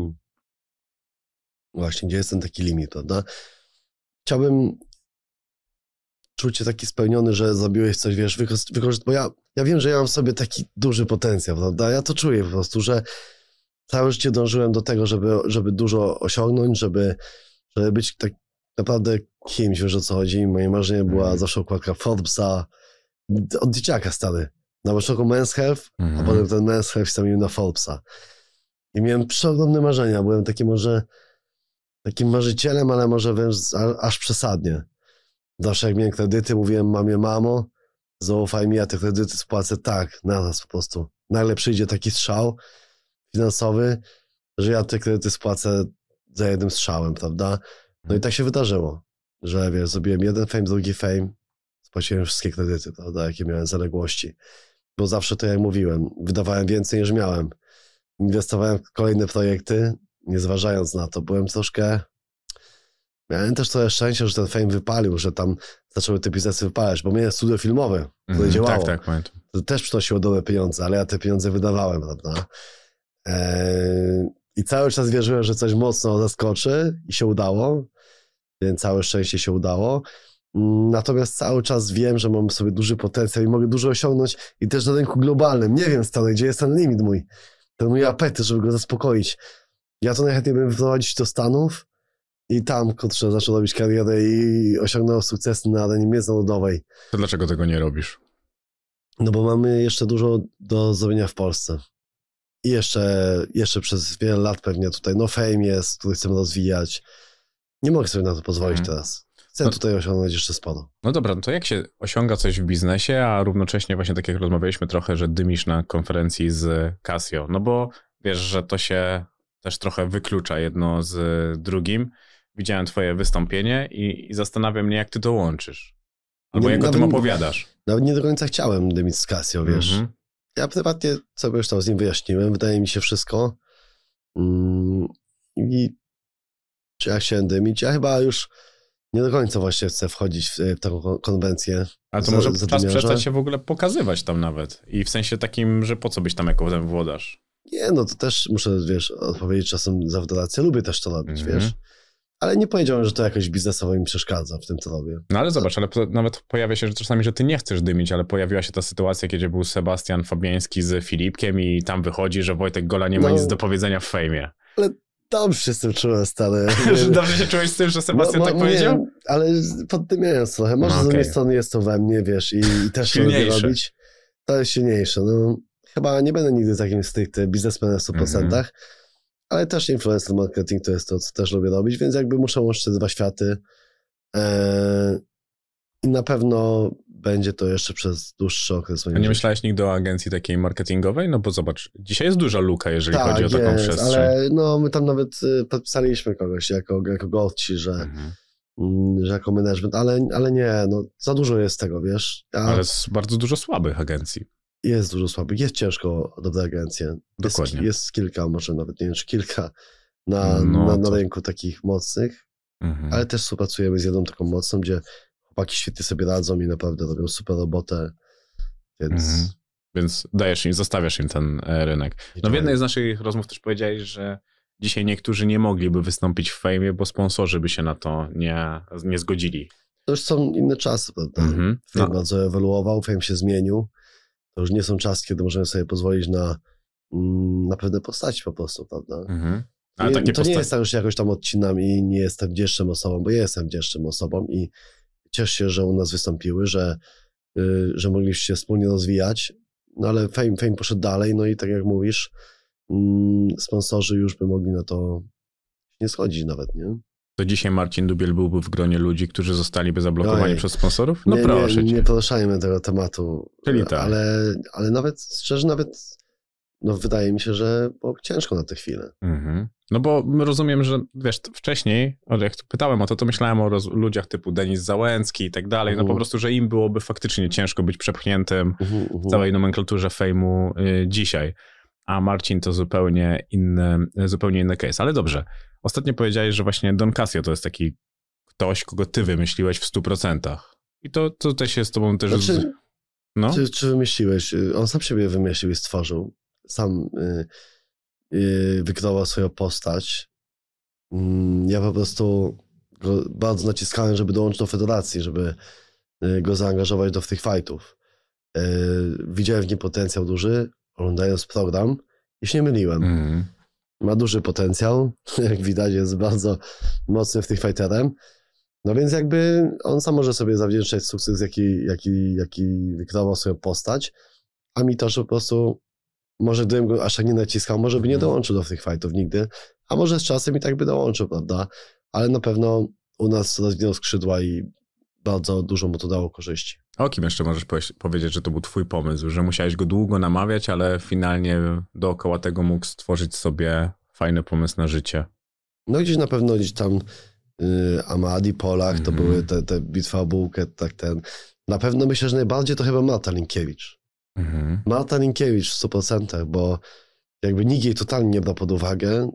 Właśnie, gdzie jest ten taki limit, prawda? Chciałbym czuć się taki spełniony, że zrobiłeś coś, wiesz, bo ja wiem, że ja mam w sobie taki duży potencjał, prawda? Ja to czuję po prostu, że całe życie dążyłem do tego, żeby dużo osiągnąć, żeby być tak naprawdę kimś, wiesz o co chodzi. Moje marzenie była zawsze okładka Forbesa, od dzieciaka stary. Na początku Men's Health, a potem ten Men's Health zamienił na Forbesa. I miałem przeogromne marzenia, byłem takim marzycielem, ale może wręcz aż przesadnie. Zawsze jak miałem kredyty, mówiłem mamie, mamo, zaufaj mi, ja te kredyty spłacę tak, naraz po prostu. Nagle przyjdzie taki strzał finansowy, że ja te kredyty spłacę za jednym strzałem, prawda? No i tak się wydarzyło, że wiesz, zrobiłem jeden fame, drugi fame, spłaciłem wszystkie kredyty, prawda, jakie miałem zaległości. Bo zawsze to jak mówiłem, wydawałem więcej niż miałem. Inwestowałem w kolejne projekty, nie zważając na to. Miałem też trochę szczęścia, że ten fame wypalił, że tam zaczęły te biznesy wypalać, bo miałem studio filmowe, które działało. Tak, pamiętam. To też przynosiło dobre pieniądze, ale ja te pieniądze wydawałem, prawda? I cały czas wierzyłem, że coś mocno zaskoczy i się udało, więc całe szczęście się udało. Natomiast cały czas wiem, że mam w sobie duży potencjał i mogę dużo osiągnąć i też na rynku globalnym. Nie wiem stary, gdzie jest ten limit ten mój apetyt, żeby go zaspokoić. Ja to najchętniej bym wyprowadzić do Stanów i tam, kurczę, zaczął robić karierę i osiągnął sukcesy na arenie międzynarodowej. To dlaczego tego nie robisz? No bo mamy jeszcze dużo do zrobienia w Polsce. I jeszcze przez wiele lat pewnie tutaj fame jest, który chcemy rozwijać. Nie mogę sobie na to pozwolić teraz. Chcę tutaj osiągnąć jeszcze sporo. No dobra, no to jak się osiąga coś w biznesie, a równocześnie właśnie tak jak rozmawialiśmy trochę, że dymisz na konferencji z Casio, no bo wiesz, że to się też trochę wyklucza jedno z drugim. Widziałem twoje wystąpienie i zastanawiam mnie, jak ty to łączysz. Albo jak o tym opowiadasz. Nawet nie do końca chciałem dymić z Casio, wiesz. Ja prywatnie sobie już tam z nim wyjaśniłem, wydaje mi się wszystko. I czy ja chciałem dymić? Ja chyba już nie do końca właśnie chcę wchodzić w taką konwencję. Ale to może czas przestać się w ogóle pokazywać tam nawet. I w sensie takim, że po co byś tam jako ten włodarz? Nie, no to też muszę, wiesz, odpowiedzieć czasem za rację. Lubię też to robić, wiesz. Ale nie powiedziałem, że to jakoś biznesowo mi przeszkadza w tym, co robię. No ale zobacz, ale nawet pojawia się że czasami, że ty nie chcesz dymić, ale pojawiła się ta sytuacja, kiedy był Sebastian Fabiański z Filipkiem i tam wychodzi, że Wojtek Gola nie ma nic do powiedzenia w fejmie. Ale dobrze się z tym czułem, stary. Że dobrze się czułeś z tym, że Sebastian tak powiedział? Nie, ale poddymiając trochę. Może z jednej strony jest to we mnie, wiesz, i też to lubię robić. To jest silniejsze. No, chyba nie będę nigdy takim stricte biznesmenem w 100%, ale też influencer marketing to jest to, co też lubię robić, więc jakby muszę łączyć te dwa światy. I na pewno będzie to jeszcze przez dłuższy okres. A nie myślałeś nigdy o agencji takiej marketingowej? No bo zobacz, dzisiaj jest duża luka, jeżeli chodzi o taką jest, przestrzeń. Ale no, my tam nawet podpisaliśmy kogoś jako gości, że jako management, ale nie, no za dużo jest tego, wiesz. Ale jest bardzo dużo słabych agencji. Jest dużo słabych, jest ciężko o dobre agencje. Dokładnie. Jest kilka, może nawet nie wiem, czy kilka na rynku takich mocnych, ale też współpracujemy z jedną taką mocną, gdzie chłopaki świetnie sobie radzą i naprawdę robią super robotę, więc... Więc dajesz im, zostawiasz im ten rynek. No w jednej z naszych rozmów też powiedziałeś, że dzisiaj niektórzy nie mogliby wystąpić w Fejmie, bo sponsorzy by się na to nie zgodzili. To już są inne czasy, prawda? Fame bardzo ewoluował, Fame się zmienił. To już nie są czasy, kiedy możemy sobie pozwolić na pewne postaci po prostu, prawda? Ale nie jest tak, że się jakoś tam odcinam i nie jestem wdzięczną osobą, bo jestem wdzięczną osobą i cieszę się, że u nas wystąpiły, że mogliście się wspólnie rozwijać, no ale Fame poszedł dalej, no i tak jak mówisz, sponsorzy już by mogli na to nie schodzić nawet, nie? To dzisiaj Marcin Dubiel byłby w gronie ludzi, którzy zostaliby zablokowani przez sponsorów? No proszę cię. Nie poruszajmy tego tematu. Czyli tak. Ale nawet, szczerze, no wydaje mi się, że było ciężko na tę chwilę. No bo rozumiem, że wiesz, wcześniej, jak pytałem o to myślałem o ludziach typu Denis Załęcki i tak dalej, no po prostu, że im byłoby faktycznie ciężko być przepchniętym w całej nomenklaturze Fejmu dzisiaj. A Marcin to zupełnie inny case. Ale dobrze, ostatnio powiedziałeś, że właśnie Don Casio to jest taki ktoś, kogo ty wymyśliłeś w 100%. I to tutaj się z tobą też... Czy wymyśliłeś? On sam siebie wymyślił i stworzył. Sam wykreował swoją postać. Ja po prostu go bardzo naciskałem, żeby dołączyć do federacji, żeby go zaangażować do tych fightów. Widziałem w nim potencjał duży, oglądając program i się nie myliłem. Ma duży potencjał, jak widać jest bardzo mocny w tych fighterem. No więc jakby on sam może sobie zawdzięczać sukces, jaki wykreował swoją postać, a mi to, że po prostu może gdybym go aż tak nie naciskał, może by nie dołączył do tych fightów nigdy, a może z czasem i tak by dołączył, prawda? Ale na pewno u nas rozwinął skrzydła i bardzo dużo mu to dało korzyści. O kim jeszcze możesz powiedzieć, że to był twój pomysł, że musiałeś go długo namawiać, ale finalnie dookoła tego mógł stworzyć sobie fajny pomysł na życie? No gdzieś tam Amadi, Polak, to były te bitwa o bułkę, tak ten. Na pewno myślę, że najbardziej to chyba Marta Linkiewicz. Marta Linkiewicz w 100%, bo jakby nikt jej totalnie nie brał pod uwagę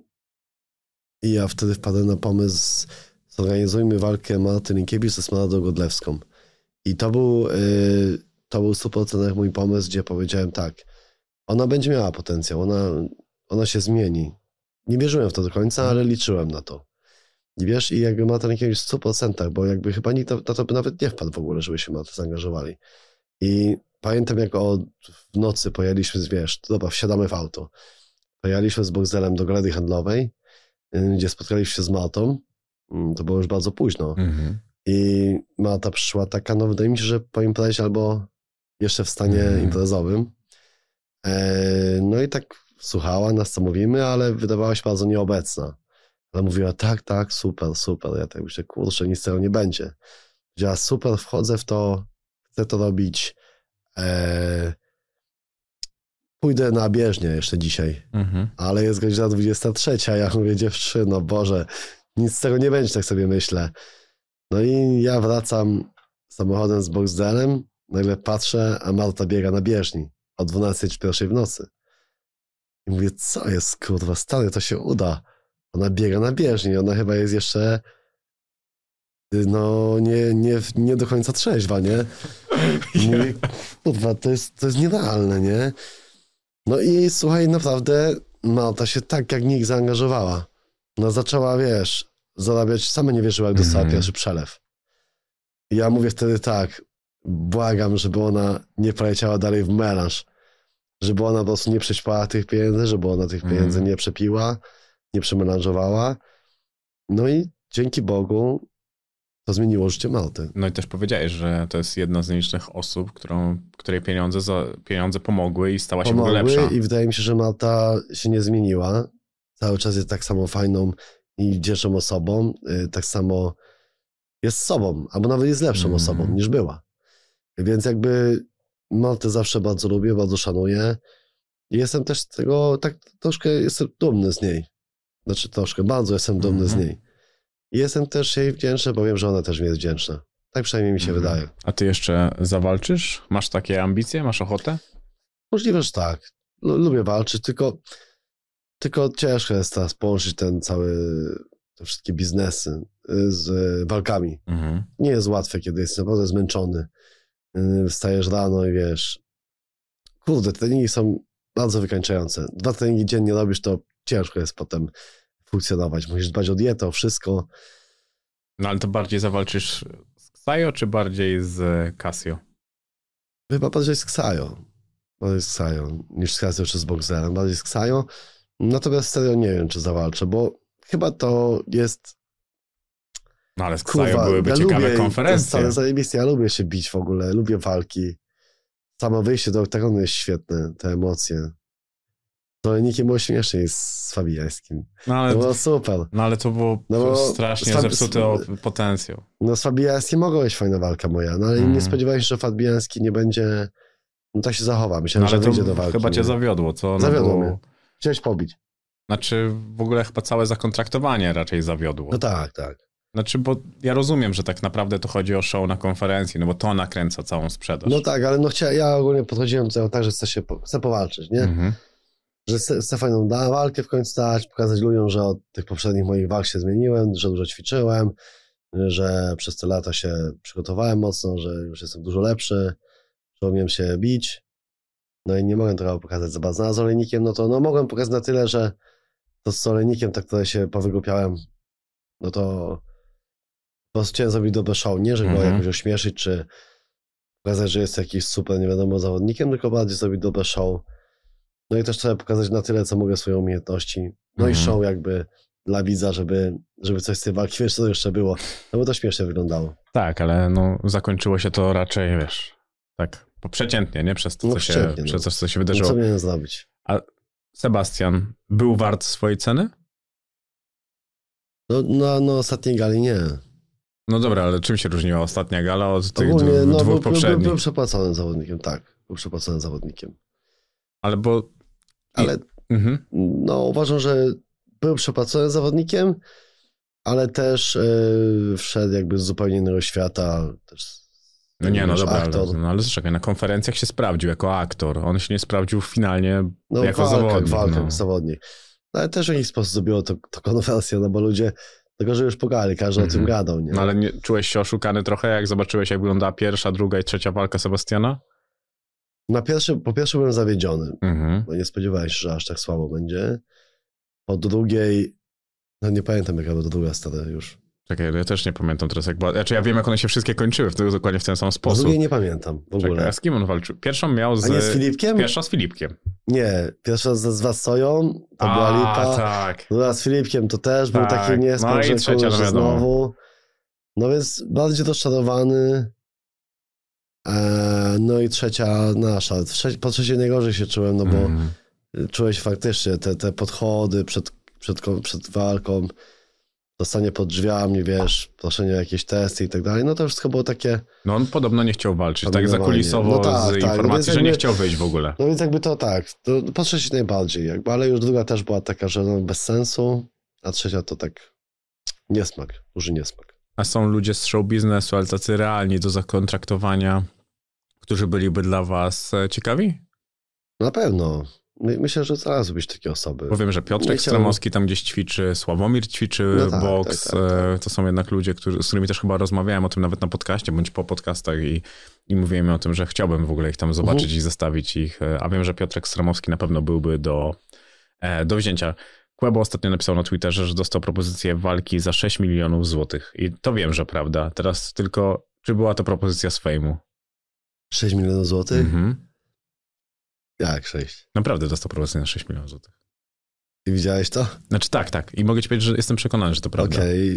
i ja wtedy wpadłem na pomysł, zorganizujmy walkę Marty Linkiewicz ze Smaragdą Godlewską. I to był 100% mój pomysł, gdzie powiedziałem tak, ona będzie miała potencjał, ona się zmieni. Nie wierzyłem w to do końca, ale liczyłem na to. I wiesz, i jakby Marta Linkiewicz w 100%, bo jakby chyba nikt na to by nawet nie wpadł w ogóle, żeby się Marta zaangażowali. I pamiętam, jak w nocy pojechaliśmy, dobra, wsiadamy w auto. Pojechaliśmy z Boxdelem do galerii handlowej, gdzie spotkaliśmy się z Martą. To było już bardzo późno. I Marta przyszła taka, no wydaje mi się, że po imprezie albo jeszcze w stanie imprezowym. No i tak słuchała nas, co mówimy, ale wydawała się bardzo nieobecna. Ale mówiła, tak, super. Ja tak myślę, kurczę, nic z tego nie będzie. Powiedziała, super, wchodzę w to, chcę to robić. Pójdę na bieżnię jeszcze dzisiaj, ale jest godzina 23, a ja mówię, dziewczyno, Boże, nic z tego nie będzie, tak sobie myślę. No i ja wracam samochodem z Boxdelem, nagle patrzę, a Marta biega na bieżni o 12 czy 1 w nocy. I mówię, co jest, kurwa, stary, to się uda. Ona biega na bieżni, ona chyba jest jeszcze no nie do końca trzeźwa, nie? Mówię, kurwa, to jest nierealne, nie? No i słuchaj, naprawdę Marta się tak jak nikt zaangażowała. No zaczęła, zarabiać, sama nie wierzyła, jak dostała pierwszy przelew. I ja mówię wtedy tak, błagam, żeby ona nie poleciała dalej w melanż, żeby ona po prostu nie przećpała tych pieniędzy, żeby ona tych pieniędzy nie przepiła, nie przemelanżowała. No i dzięki Bogu to zmieniło życie Malty. No i też powiedziałeś, że to jest jedna z nielicznych osób, której pieniądze pomogły i stała się w ogóle lepsza. I wydaje mi się, że Malta się nie zmieniła. Cały czas jest tak samo fajną i wdzięczną osobą. Tak samo jest sobą, albo nawet jest lepszą osobą niż była. Więc jakby Maltę zawsze bardzo lubię, bardzo szanuję. I jestem też z tego, tak troszkę jestem dumny z niej. Znaczy troszkę, bardzo jestem dumny z niej. I jestem też jej wdzięczny, bo wiem, że ona też mi jest wdzięczna. Tak przynajmniej mi się wydaje. A ty jeszcze zawalczysz? Masz takie ambicje? Masz ochotę? Możliwe, że tak. Lubię walczyć, tylko ciężko jest teraz połączyć te wszystkie biznesy z walkami. Nie jest łatwe, kiedy jesteś naprawdę zmęczony. Wstajesz rano i wiesz, kurde, treningi są bardzo wykańczające. 2 treningi dziennie robisz, to ciężko jest potem funkcjonować. Musisz dbać o dietę, o wszystko. No ale to bardziej zawalczysz z Ksajo, czy bardziej z Casio? Chyba bardziej z Ksajo. Bardziej z Ksajo niż z Casio czy z Boxerem. Bardziej z Ksajo. Natomiast serio nie wiem, czy zawalczę, bo chyba to jest... No ale z Ksajo byłyby ciekawe konferencje. To zajebiste. Ja lubię się bić w ogóle, lubię walki. Samo wyjście do oktagonu jest świetne, te emocje. To nikim było śmieszniej z Fabijańskim. To było super. No ale to było strasznie zepsuty potencjał. No z Fabijańskim mogła być fajna walka moja, no ale nie spodziewałem się, że Fabijański nie będzie... No tak się zachowa. Myślałem, że wyjdzie do walki. Chyba cię zawiodło, co? Zawiodło mnie. Chciałeś pobić. Znaczy w ogóle chyba całe zakontraktowanie raczej zawiodło. No tak. Znaczy, bo ja rozumiem, że tak naprawdę to chodzi o show na konferencji, no bo to nakręca całą sprzedaż. No tak, ale ja ogólnie podchodziłem do tego tak, że chcę powalczyć, nie? Że chcę fajną walkę w końcu dać, pokazać ludziom, że od tych poprzednich moich walk się zmieniłem, że dużo ćwiczyłem, że przez te lata się przygotowałem mocno, że już jestem dużo lepszy, że umiem się bić. No i nie mogłem tego pokazać za bardzo. A z Olejnikiem, no to mogłem pokazać na tyle, że to z Olejnikiem tak tutaj się powygłupiałem, no to po prostu chciałem zrobić dobre show, nie żeby go jakoś ośmieszyć, czy pokazać, że jest jakiś super, nie wiadomo, zawodnikiem, tylko bardziej zrobić dobre show. No i też trzeba pokazać na tyle, co mogę swoje umiejętności. No i show jakby dla widza, żeby coś z tej walki, wiesz, co to jeszcze było. No bo to śmiesznie wyglądało. Tak, ale no zakończyło się to raczej, wiesz, tak przeciętnie, nie? Przez to, co się wydarzyło. No co miałem zrobić? A Sebastian był wart swojej ceny? No ostatniej gali nie. No dobra, ale czym się różniła ostatnia gala od tych dwóch poprzednich? Był przepłaconym zawodnikiem, tak. Był przepłaconym zawodnikiem. Ale no uważam, że był przepłaconym zawodnikiem, ale też wszedł jakby z zupełnie innego świata. Też, dobra, ale czekaj, na konferencjach się sprawdził jako aktor. On się nie sprawdził finalnie jako zawodnik. Walkę zawodnik. Ale też w jakiś sposób zrobiło to konwersję, no bo ludzie tylko, że już pogadali, każdy o tym gadał. Nie? No ale czułeś się oszukany trochę, jak zobaczyłeś, jak wyglądała pierwsza, druga i trzecia walka Sebastiana? Po pierwsze byłem zawiedziony, bo nie spodziewałem się, że aż tak słabo będzie. Po drugiej, no nie pamiętam, jaka była druga stara już. Czekaj, ja też nie pamiętam teraz, jak była. Znaczy ja wiem, jak one się wszystkie kończyły, dokładnie w ten sam sposób. Drugiej nie pamiętam w ogóle. Czekaj, a z kim on walczył? Pierwszą miał z... A nie z Filipkiem? Pierwsza z Filipkiem. Nie, pierwsza z Wassoją, to była lipa. Tak. Druga z Filipkiem to też był taki niesmak, no i trzecia, no znowu. No więc bardziej rozczarowany. No i trzecia nasza. Po trzeciej najgorzej się czułem, no bo czułeś faktycznie te podchody przed walką, dostanie pod drzwiami, wiesz, proszenie o jakieś testy i tak dalej, no to wszystko było takie... No on podobno nie chciał walczyć, tak zakulisowo z informacji, że nie chciał wyjść w ogóle. No więc jakby to tak, to po trzeciej najbardziej, jakby, ale już druga też była taka, że no bez sensu, a trzecia to tak niesmak, duży niesmak. A są ludzie z show biznesu, ale tacy realni do zakontraktowania, którzy byliby dla was ciekawi? Na pewno. Myślę, że zaraz być takie osoby. Bo wiem, że Piotrek Stremowski tam gdzieś ćwiczy, Sławomir ćwiczy boks. Tak. To są jednak ludzie, z którymi też chyba rozmawiałem o tym nawet na podcaście, bądź po podcastach i mówiłem o tym, że chciałbym w ogóle ich tam zobaczyć i zestawić ich. A wiem, że Piotrek Stremowski na pewno byłby do wzięcia. Kłebo ostatnio napisał na Twitterze, że dostał propozycję walki za 6 milionów złotych. I to wiem, że prawda. Teraz tylko, czy była to propozycja z fejmu? 6 milionów złotych? Jak 6? Naprawdę dostał propozycję na 6 milionów złotych. I widziałeś to? Znaczy tak. I mogę ci powiedzieć, że jestem przekonany, że to prawda. Okej.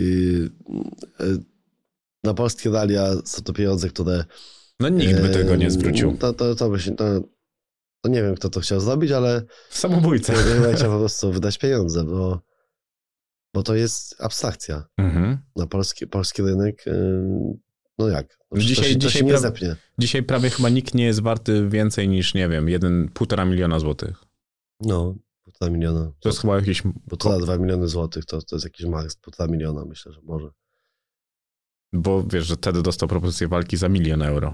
Na polskie realia są to pieniądze, które... No nikt by tego nie zwrócił. To nie wiem, kto to chciał zrobić, ale... Samobójca. Ja chciał po prostu wydać pieniądze, bo to jest abstrakcja. Na polski rynek, no jak? No to się nie zepnie. Dzisiaj prawie chyba nikt nie jest warty więcej niż, nie wiem, 1,5 miliona złotych. No, 1,5 miliona. To jest chyba jakiś... 2 miliony złotych, to jest jakiś maks, 1,5 miliona, myślę, że może. Bo wiesz, że wtedy dostał propozycję walki za 1 000 000 euro.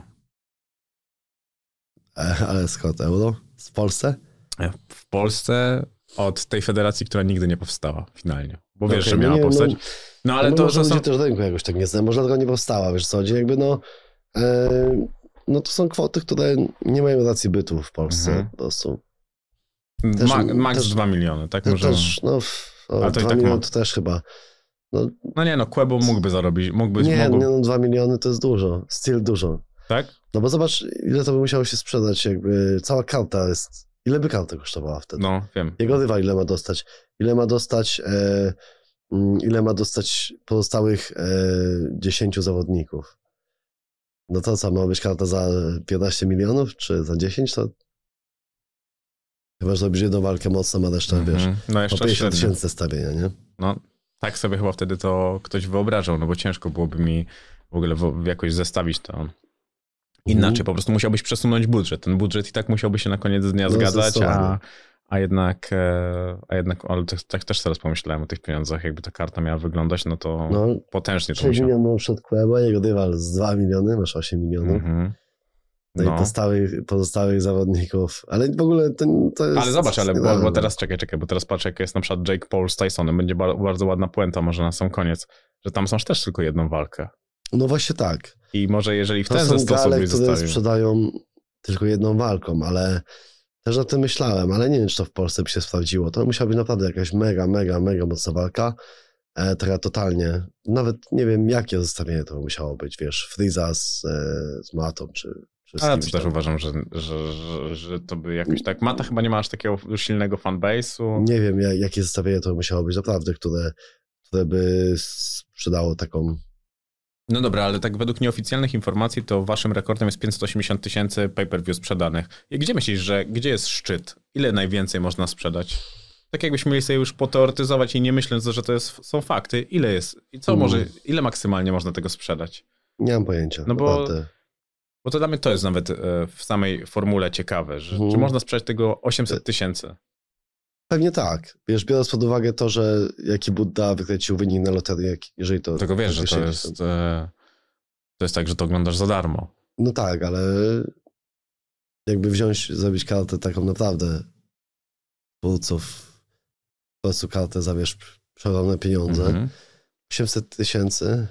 Ale skąd euro? W Polsce? W Polsce od tej federacji, która nigdy nie powstała finalnie. Bo wiesz, że miała powstać. No ale to może są... ludzie też rynku jakoś tak nie znają. Może dlatego nie powstała, wiesz co chodzi? Jakby no to są kwoty, które nie mają racji bytu w Polsce po prostu. Max 2 miliony, tak? Może... Też, no, 2 miliony to też chyba. No nie, Quebo mógłby zarobić. Nie, 2 miliony to jest dużo. Still dużo. Tak? No bo zobacz, ile to by musiało się sprzedać, jakby cała karta jest... Ile by karta kosztowała wtedy? No, wiem. Jego rywal ile ma dostać? Ile ma dostać pozostałych 10 zawodników? No to co, ma być karta za 15 milionów, czy za 10? To chyba, że robisz jedną walkę mocno, ma resztę, wiesz, no jeszcze 50 tysięcy stawienia, nie? No, tak sobie chyba wtedy to ktoś wyobrażał, no bo ciężko byłoby mi w ogóle jakoś zestawić to inaczej. Po prostu musiałbyś przesunąć budżet. Ten budżet i tak musiałby się na koniec dnia zgadzać, a jednak, ale tak też teraz pomyślałem o tych pieniądzach, jakby ta karta miała wyglądać, no to potężnie to 6 milionów przed Quebo, jego rywal z 2 miliony, masz 8 milionów. No i pozostałych zawodników, ale w ogóle to jest... Ale zobacz, bo teraz czekaj, bo teraz patrz, jak jest na przykład Jake Paul z Tysonem, będzie bardzo ładna puenta może na sam koniec, że tam masz też tylko jedną walkę. No właśnie tak. I może jeżeli w ten sposób byś zostawił... które sprzedają tylko jedną walką, ale też o tym myślałem, ale nie wiem, czy to w Polsce by się sprawdziło. To musiała być naprawdę jakaś mega mocna walka. Taka totalnie, nawet nie wiem, jakie zestawienie to musiało być, wiesz, Freeza z Matą, czy ale to też uważam, że to by jakoś tak... Mata chyba nie ma aż takiego silnego fanbase'u. Nie wiem, jakie zestawienie to musiało być naprawdę, które by sprzedało taką... No dobra, ale tak według nieoficjalnych informacji to waszym rekordem jest 580 000 pay-per-view sprzedanych. I gdzie myślisz, gdzie jest szczyt? Ile najwięcej można sprzedać? Tak jakbyśmy mieli sobie już poteoretyzować i nie myśląc, że to są fakty. Ile jest? I ile maksymalnie można tego sprzedać? Nie mam pojęcia. No bo to dla mnie to jest nawet w samej formule ciekawe, że czy można sprzedać tego 800 000? Pewnie tak. Wiesz, biorąc pod uwagę to, że jaki Budda wykręcił wynik na loterię, jeżeli to... Tylko wiesz, że to jest tak, że to oglądasz za darmo. No tak, ale jakby zrobić kartę taką naprawdę twórców, po prostu kartę za, wiesz, przeogromne pieniądze. 800 000.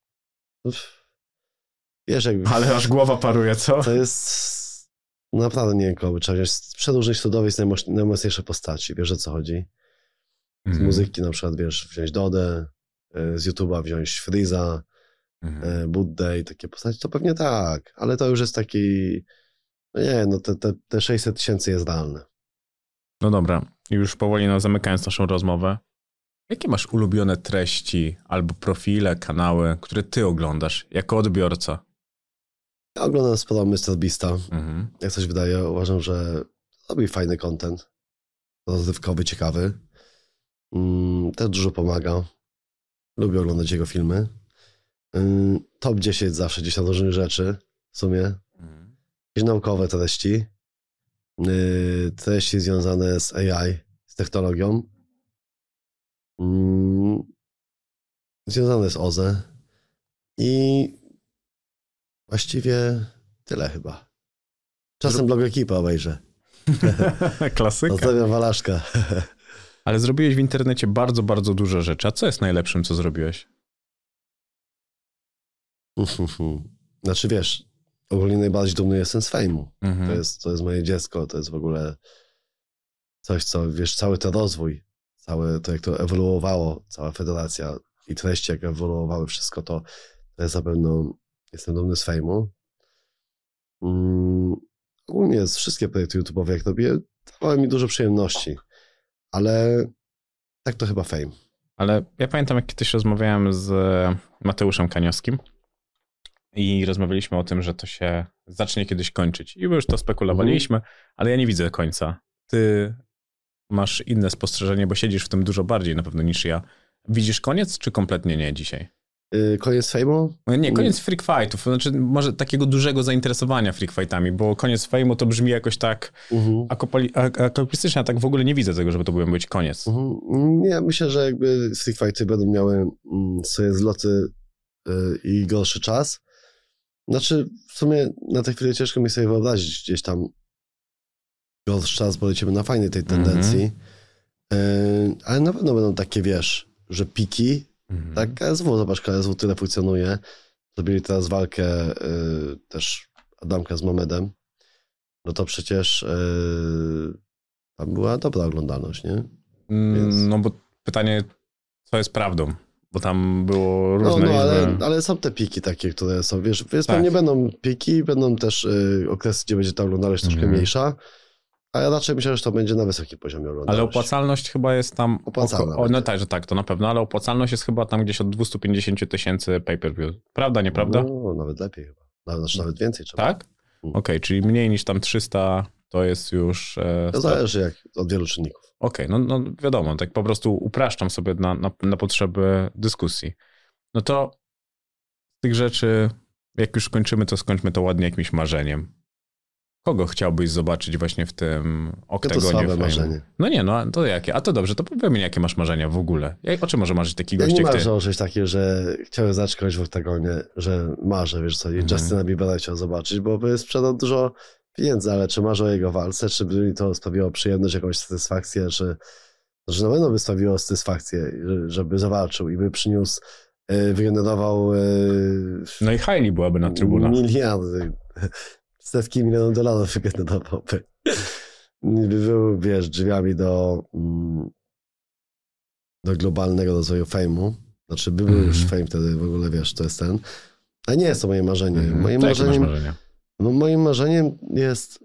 Wiesz, jakby... Ale aż głowa paruje, co? To jest... Naprawdę nie wiem, kogo trzeba wziąć. Z przedłużnych studowych jest najmocniejsze postaci, wiesz, o co chodzi. Z muzyki na przykład, wiesz, wziąć Dodę, z YouTube'a wziąć Freeza, Buddę i takie postaci, to pewnie tak, ale to już jest taki, no nie, no te 600 000 jest realne. No dobra, już powoli zamykając naszą rozmowę, jakie masz ulubione treści albo profile, kanały, które ty oglądasz jako odbiorca? Ja oglądam sporo MrBeasta. Jak coś wydaje, uważam, że robi fajny content. Rozrywkowy, ciekawy. Też dużo pomaga. Lubię oglądać jego filmy. Top 10 zawsze gdzieś tam różnych rzeczy w sumie. Jakieś naukowe treści. Treści związane z AI, z technologią. Związane z OZE. I właściwie tyle chyba. Czasem blog Ekipy obejrzę. Klasyka. Pozdrawiam Walaszka. Ale zrobiłeś w internecie bardzo, bardzo dużo rzeczy. A co jest najlepszym, co zrobiłeś? Znaczy wiesz, ogólnie najbardziej dumny jestem z Fejmu. To jest moje dziecko, to jest w ogóle coś, co wiesz, cały ten rozwój, całe to jak to ewoluowało, cała federacja i treści jak ewoluowały, wszystko to jest na pewno, jestem dumny z Fejmu. Ogólnie wszystkie projekty YouTube'owe jak robię, dawały mi dużo przyjemności, ale Tak to chyba fame. Ale ja pamiętam, jak kiedyś rozmawiałem z Mateuszem Kaniowskim i rozmawialiśmy o tym, że to się zacznie kiedyś kończyć. I już to spekulowaliśmy, ale ja nie widzę końca. Ty masz inne spostrzeżenie, bo siedzisz w tym dużo bardziej na pewno niż ja. Widzisz koniec, czy kompletnie nie dzisiaj? Koniec fame'u? Nie, koniec freak fightów, znaczy może takiego dużego zainteresowania freak fightami, bo koniec fame'u to brzmi jakoś tak akopalistycznie, a tak w ogóle nie widzę tego, żeby to powinien być koniec. Nie, myślę, że jakby freak fighty będą miały swoje zloty i gorszy czas. Znaczy, w sumie na tę chwilę ciężko mi sobie wyobrazić gdzieś tam gorszy czas, bo lecimy na fajnej tej tendencji. Ale na pewno będą takie, wiesz, że piki. Tak, KSW, zobacz, KSW tyle funkcjonuje. Zrobili teraz walkę też Adamka z Mamedem. No to przecież tam była dobra oglądalność, nie? Więc... No bo pytanie, co jest prawdą? Bo tam było różne ale są te piki takie, które są, wiesz, tak. Pewnie będą piki, będą też okresy, gdzie będzie ta oglądalność troszkę mniejsza, ale raczej myślę, że to będzie na wysokim poziomie oglądalności. Ale opłacalność chyba jest tam... Opłacalna. No tak, że tak, to na pewno, ale opłacalność jest chyba tam gdzieś od 250 000 pay-per-view. Prawda, nieprawda? No, nawet lepiej chyba. Nawet więcej trzeba. Tak? Okej, czyli mniej niż tam 300 to jest już... To zależy jak od wielu czynników. Okej, no wiadomo, tak po prostu upraszczam sobie na potrzeby dyskusji. No to z tych rzeczy, jak już skończymy, to skończmy to ładnie jakimś marzeniem. Kogo chciałbyś zobaczyć właśnie w tym oktagonie? To słabe marzenie. No nie, no to jakie? A to dobrze, to powiemy, jakie masz marzenia w ogóle. O czym może marzyć taki gość jak ty? Ja nie marzę o czymś takim, że chciałem zacząć kogoś w oktagonie, że marzę, wiesz co, i Justyna Biebera chciał zobaczyć, bo by sprzedał dużo pieniędzy, ale czy marzę o jego walce, czy by mi to sprawiło przyjemność, jakąś satysfakcję, czy że na pewno by sprawiło satysfakcję, żeby zawalczył i by przyniósł, wygenerował no i Hailey byłaby na trybunach. Miliardy, setki milionów dolarów wygenerowałby. By był, wiesz, drzwiami do globalnego rozwoju fame'u. Znaczy, by był już fame wtedy w ogóle, wiesz, to jest ten. A nie jest to moje marzenie. Moim marzeniem jest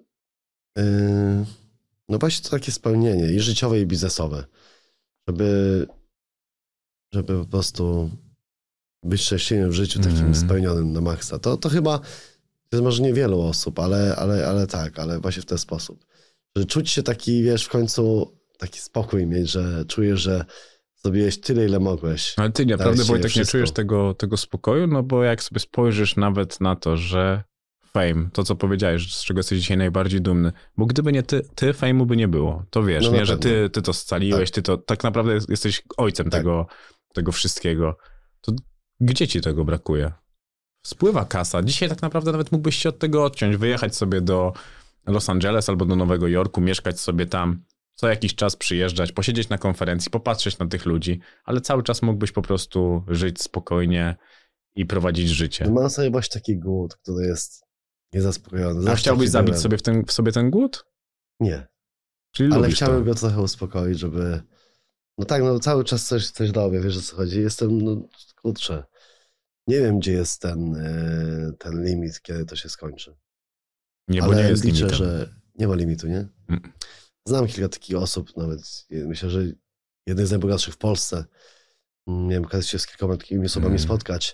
no właśnie to takie spełnienie i życiowe, i biznesowe. Żeby po prostu być szczęśliwym w życiu, takim spełnionym na maksa. To chyba to jest marzenie wielu osób, ale tak, ale właśnie w ten sposób. Że czuć się taki, wiesz, w końcu taki spokój mieć, że czujesz, że zrobiłeś tyle, ile mogłeś. Ale ty naprawdę, Wojtek, nie czujesz tego spokoju? No bo jak sobie spojrzysz nawet na to, że fame, to co powiedziałeś, z czego jesteś dzisiaj najbardziej dumny, bo gdyby nie ty fame'u by nie było. To wiesz, no nie, że ty to scaliłeś, ty to tak naprawdę jesteś ojcem tego wszystkiego. To gdzie ci tego brakuje? Spływa kasa. Dzisiaj tak naprawdę nawet mógłbyś się od tego odciąć, wyjechać sobie do Los Angeles albo do Nowego Jorku, mieszkać sobie tam, co jakiś czas przyjeżdżać, posiedzieć na konferencji, popatrzeć na tych ludzi, ale cały czas mógłbyś po prostu żyć spokojnie i prowadzić życie. Mam sobie właśnie taki głód, który jest niezaspokojony. A chciałbyś zabić sobie w sobie ten głód? Nie. Czyli ale chciałbym go trochę uspokoić, żeby... No tak, no cały czas coś robię, wiesz o co chodzi. Jestem, kurczę, nie wiem, gdzie jest ten limit, kiedy to się skończy. Nie, bo nie jest liczę, limitem. że nie ma limitu, nie? Znam kilka takich osób, nawet myślę, że jeden z najbogatszych w Polsce. Miałem okazję się z kilkoma takimi osobami spotkać.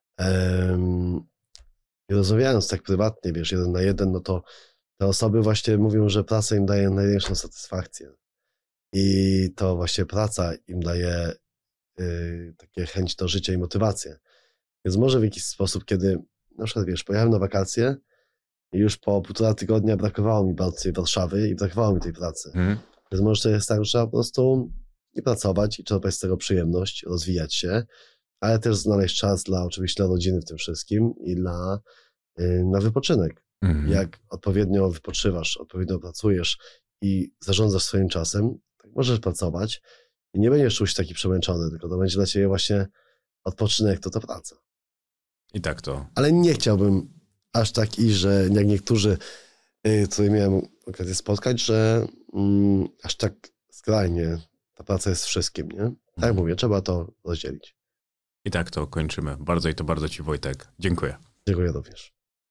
I rozmawiając tak prywatnie, wiesz, 1 na 1, no to te osoby właśnie mówią, że praca im daje największą satysfakcję. I to właśnie praca im daje takie chęć do życia i motywację. Więc może w jakiś sposób, kiedy na przykład, wiesz, pojechałem na wakacje i już po 1,5 tygodnia brakowało mi bardzo tej Warszawy i brakowało mi tej pracy. Więc może to jest tak, że trzeba po prostu i pracować i czerpać z tego przyjemność, rozwijać się, ale też znaleźć czas oczywiście dla rodziny w tym wszystkim i na wypoczynek. Jak odpowiednio wypoczywasz, odpowiednio pracujesz i zarządzasz swoim czasem, tak możesz pracować i nie będziesz czuł się taki przemęczony, tylko to będzie dla ciebie właśnie odpoczynek, to praca. I tak to. Ale nie chciałbym aż tak iść, że jak niektórzy, których miałem okazję spotkać, że aż tak skrajnie ta praca jest wszystkim, nie? Tak jak mówię, trzeba to rozdzielić. I tak to kończymy. Bardzo ci, Wojtek. Dziękuję. Dziękuję również.